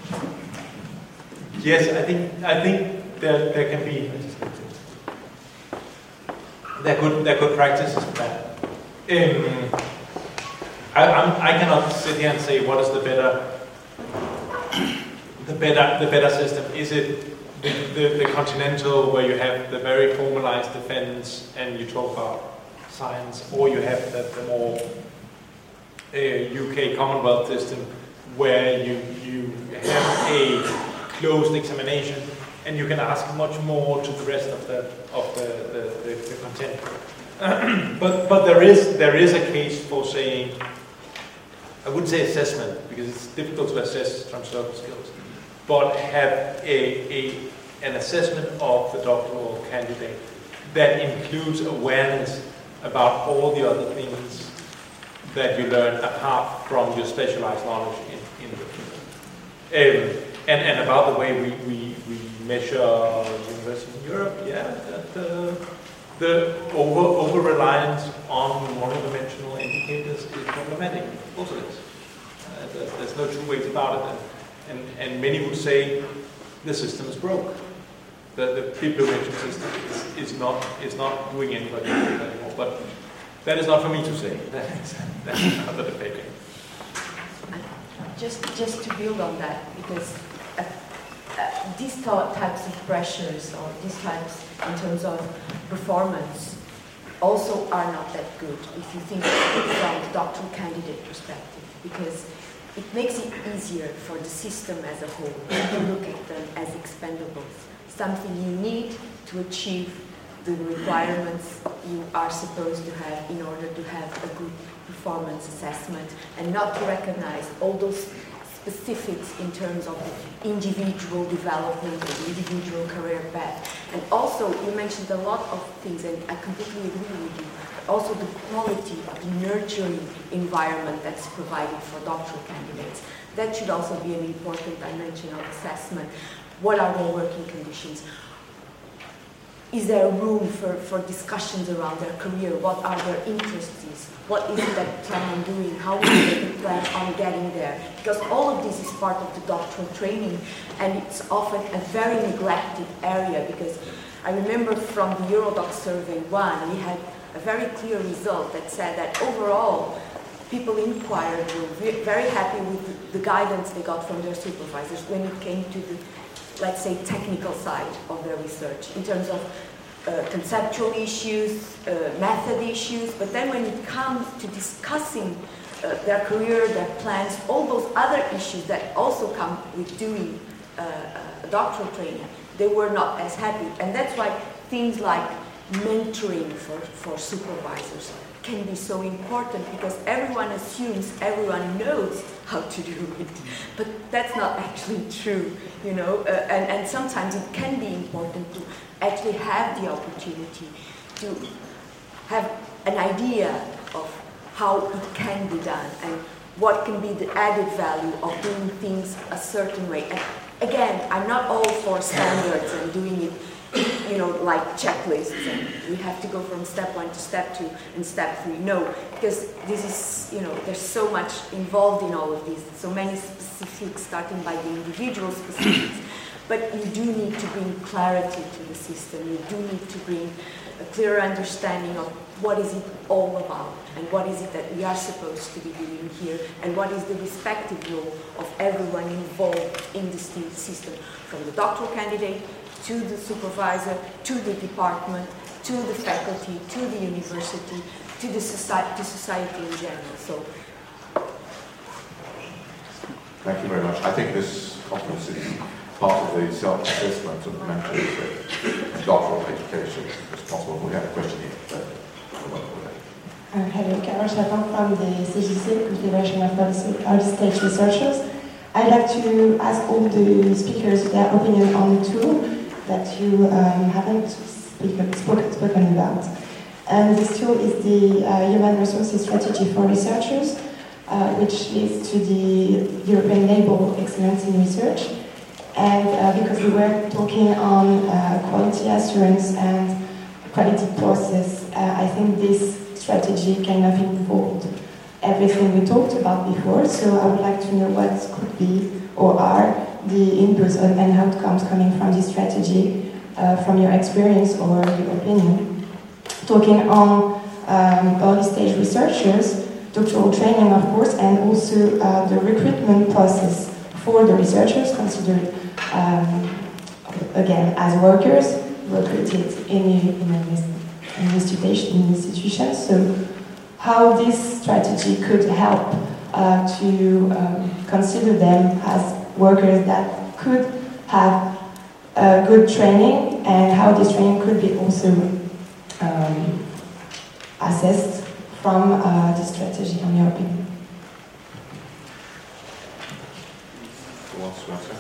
yes, I think I think there there can be there good there good practices for that. Um, I I'm, I cannot sit here and say what is the better the better the better system. Is it the, the, the continental where you have the very formalized defense and you talk about science, or you have the, the more uh, U K Commonwealth system, where you, you have a closed examination and you can ask much more to the rest of the of the, the, the, the content. but but there is there is a case for saying, I wouldn't say assessment because it's difficult to assess transferable skills, but have a, a an assessment of the doctoral candidate that includes awareness about all the other things that you learn apart from your specialized knowledge in, in the field. Um, and, and about the way we, we, we measure universities in Europe, yeah, that uh, the over, over-reliance on one-dimensional indicators is problematic. Also is. Uh, there's, there's no two ways about it. And, and, and many would say the system is broke. The, the bibliometric system is, is, not, is not doing anybody good anymore. But that is not for me to say. That's, that's another debate. Just, just to build on that, because uh, uh, these types of pressures or these types in terms of performance also are not that good if you think from the doctoral candidate perspective, because it makes it easier for the system as a whole to look at them as expendables, something you need to achieve the requirements you are supposed to have in order to have a good performance assessment, and not to recognize all those specifics in terms of the individual development or the individual career path. And also, you mentioned a lot of things, and I completely agree with you, also the quality of the nurturing environment that's provided for doctoral candidates. That should also be an important dimension of assessment. What are their working conditions? Is there room for, for discussions around their career? What are their interests? What is it that they plan on doing? How will they plan on getting there? Because all of this is part of the doctoral training, and it's often a very neglected area, because I remember from the Eurodoc survey one, we had a very clear result that said that overall, people inquired were very happy with the guidance they got from their supervisors when it came to the, let's say, technical side of their research, in terms of uh, conceptual issues, uh, method issues, but then when it comes to discussing uh, their career, their plans, all those other issues that also come with doing uh, uh, doctoral training, they were not as happy. And that's why things like mentoring for, for supervisors, can be so important, because everyone assumes everyone knows how to do it, but that's not actually true, you know, uh, and, and sometimes it can be important to actually have the opportunity to have an idea of how it can be done and what can be the added value of doing things a certain way. And again, I'm not all for standards and doing it, you know, like checklists, and we have to go from step one to step two and step three. No, because this is, you know, there's so much involved in all of these, so many specifics, starting by the individual specifics. But you do need to bring clarity to the system. You do need to bring a clearer understanding of what is it all about, and what is it that we are supposed to be doing here, and what is the respective role of everyone involved in the system, from the doctoral candidate to the supervisor, to the department, to the faculty, to the university, to the society, to society in general. So, thank you very much. I think this conference is part of the self-assessment of mentorship, doctoral education as possible. We have a question here. Uh, hello, Carol Chapin from the C G C, Confederation of Early Stage Researchers. I'd like to ask all the speakers their opinion on the tool that you um, haven't speak, spoken, spoken about. And this tool is the uh, Human Resources Strategy for Researchers, uh, which leads to the European label Excellence in Research. And uh, because we were talking on uh, quality assurance and quality process, uh, I think this strategy kind of involved everything we talked about before. So I would like to know what could be or are the inputs and outcomes coming from this strategy, uh, from your experience or your opinion. Talking on um, early stage researchers, doctoral training of course, and also uh, the recruitment process for the researchers considered um, again as workers recruited in, in an institution, in institutions. So how this strategy could help uh, to um, consider them as workers that could have uh, good training, and how this training could be also um, assessed from uh, this strategy, in your opinion. Who wants to answer?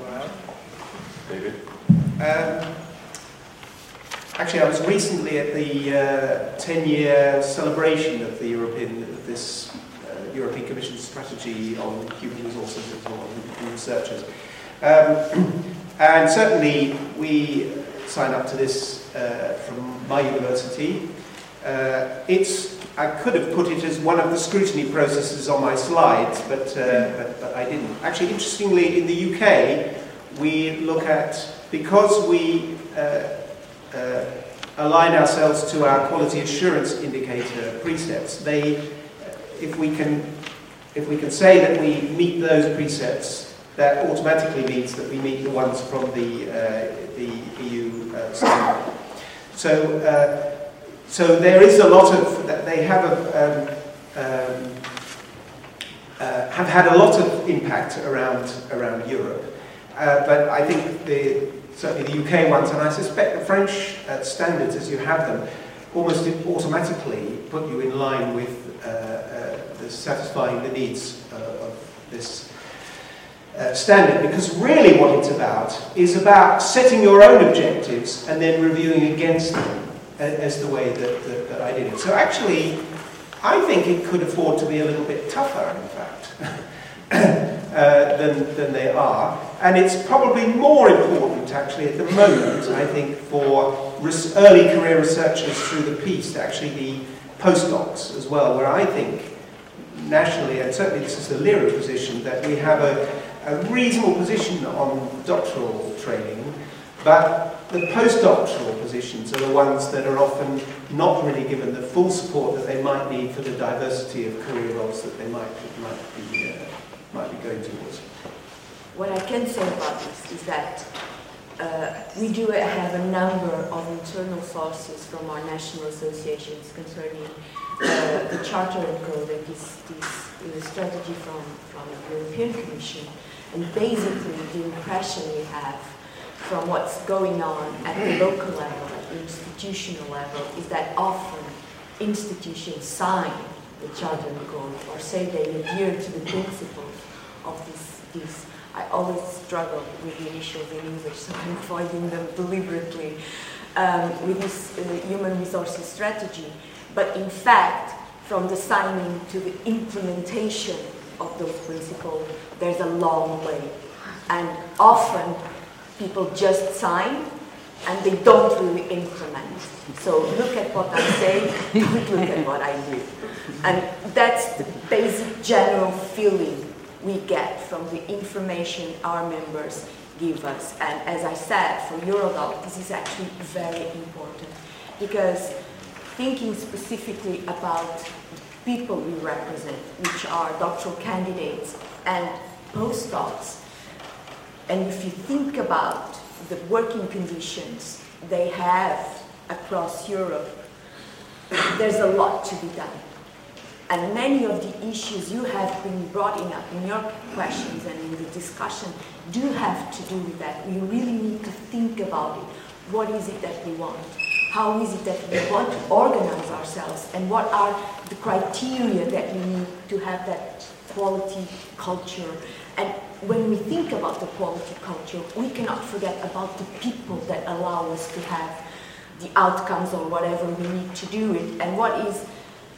David? Um, actually, I was recently at the ten-year uh, celebration of the European, of this uh, European Commission strategy on human resources and on researchers. Um, and certainly, we signed up to this uh, from my university. Uh, it's, I could have put it as one of the scrutiny processes on my slides, but, uh, but, but I didn't. Actually, interestingly, in the U K, we look at, because we uh, uh, align ourselves to our quality assurance indicator precepts, they, if we can, if we can say that we meet those precepts, that automatically means that we meet the ones from the uh, the E U uh, standard. So, uh, so there is a lot of, they have a, um, um, uh, have had a lot of impact around around Europe. Uh, but I think the, certainly the U K ones, and I suspect the French uh, standards as you have them, almost automatically put you in line with uh, uh, the satisfying the needs uh, of this uh, standard. Because really what it's about is about setting your own objectives and then reviewing against them, as the way that, that, that I did it. So actually, I think it could afford to be a little bit tougher, in fact. Uh, than, than they are, and it's probably more important actually at the moment, I think, for res early career researchers through the piece to actually be postdocs as well, where I think nationally, and certainly this is the LIRA position, that we have a, a reasonable position on doctoral training, but the postdoctoral positions are the ones that are often not really given the full support that they might need for the diversity of career roles that they might, might be uh, might be going towards. What I can say about this is that uh, we do have a number of internal sources from our national associations concerning uh, the Charter and Code and this, this uh, strategy from, from the European Commission. And basically the impression we have from what's going on at the local level, at the institutional level, is that often institutions sign the Charter Code or say they adhere to the principles of this, this. I always struggle with the initials in English, so I'm avoiding them deliberately, um, with this uh, human resources strategy. But in fact, from the signing to the implementation of those principles, there's a long way. And often, people just sign and they don't really implement. So look at what I say, don't look at what I do. And that's the basic general feeling we get from the information our members give us. And as I said, for Eurodoc, this is actually very important, because thinking specifically about people we represent, which are doctoral candidates and postdocs, and if you think about the working conditions they have across Europe, there's a lot to be done. And many of the issues you have been brought in up in your questions and in the discussion do have to do with that. We really need to think about it. What is it that we want? How is it that we want to organize ourselves? And what are the criteria that we need to have that quality culture? And when we think about the quality culture, we cannot forget about the people that allow us to have the outcomes or whatever we need to do it. And what is,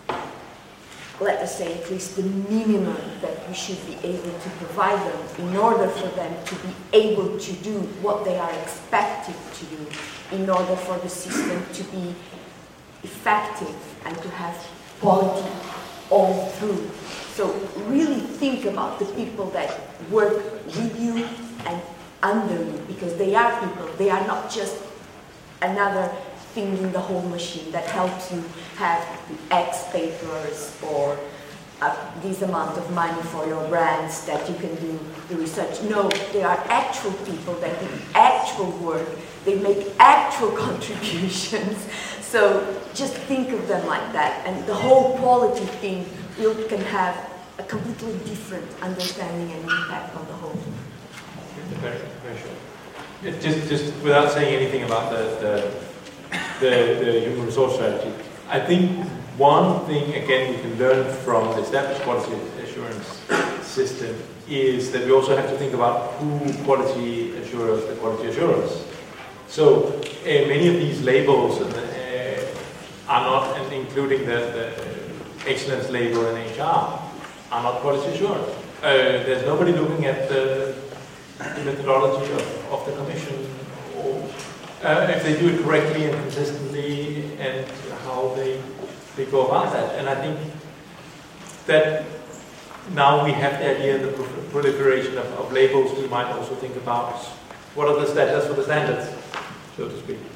let us say, at least the minimum that we should be able to provide them in order for them to be able to do what they are expected to do, in order for the system to be effective and to have quality all through. So really think about the people that work with you and under you, because they are people. They are not just another thing in the whole machine that helps you have X papers or uh, this amount of money for your brands that you can do the research. No, they are actual people that do actual work. They make actual contributions. So just think of them like that, and the whole quality thing you can have a completely different understanding and impact on the whole. Very, very sure. It just, just without saying anything about the, the, the, the human resource strategy, I think one thing, again, we can learn from the established quality assurance system is that we also have to think about who quality assures the quality assurers. So uh, many of these labels uh, are not, and including the, the excellence label in H R, are not quality assurance. Uh, there's nobody looking at the, the methodology of, of the commission, or uh, if they do it correctly and consistently, and how they, they go about that. And I think that now we have the idea of the proliferation of, of labels, we might also think about what are the standards for the standards, so to speak.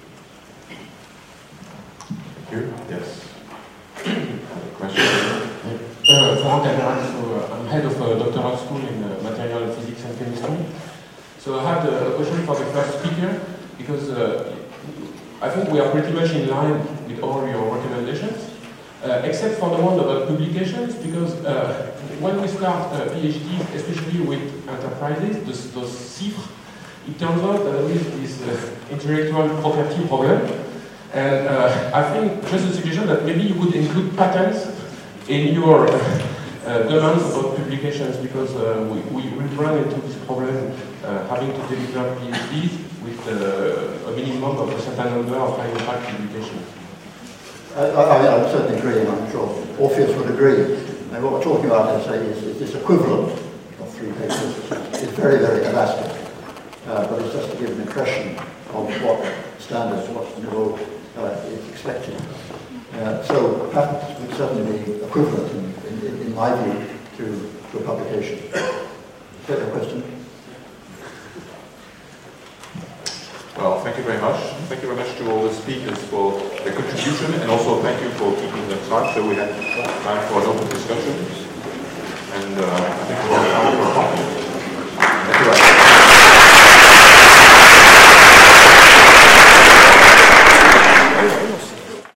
Thank you. Yes. Question? Uh, Florent Cameron, so uh, I'm head of a doctoral school in uh, material physics and chemistry. So I had a question for the first speaker, because uh, I think we are pretty much in line with all your recommendations, uh, except for the one about publications, because uh, when we start uh, PhDs, especially with enterprises, those, those CIFRE, it turns out that there is this uh, intellectual property problem. And uh, I think just a suggestion that maybe you could include patents in your uh, demands about publications, because uh, we, we will run into this problem uh, having to deliver PhDs with uh, a minimum of a certain number of high impact publications. I, I, I would certainly agree, and I'm sure Orpheus would agree. And what we're talking about, I say, is, is this equivalent of three papers. It's very, very elastic, uh, but it's just to give an impression of what standards, what niveau uh, is expected. Uh, so patents would certainly be equivalent, in, in, in my view, to, to a publication. Is that your question? Well, thank you very much. Thank you very much to all the speakers for their contribution, and also thank you for keeping the time so we had time for an open discussion. And uh, I think we're on time for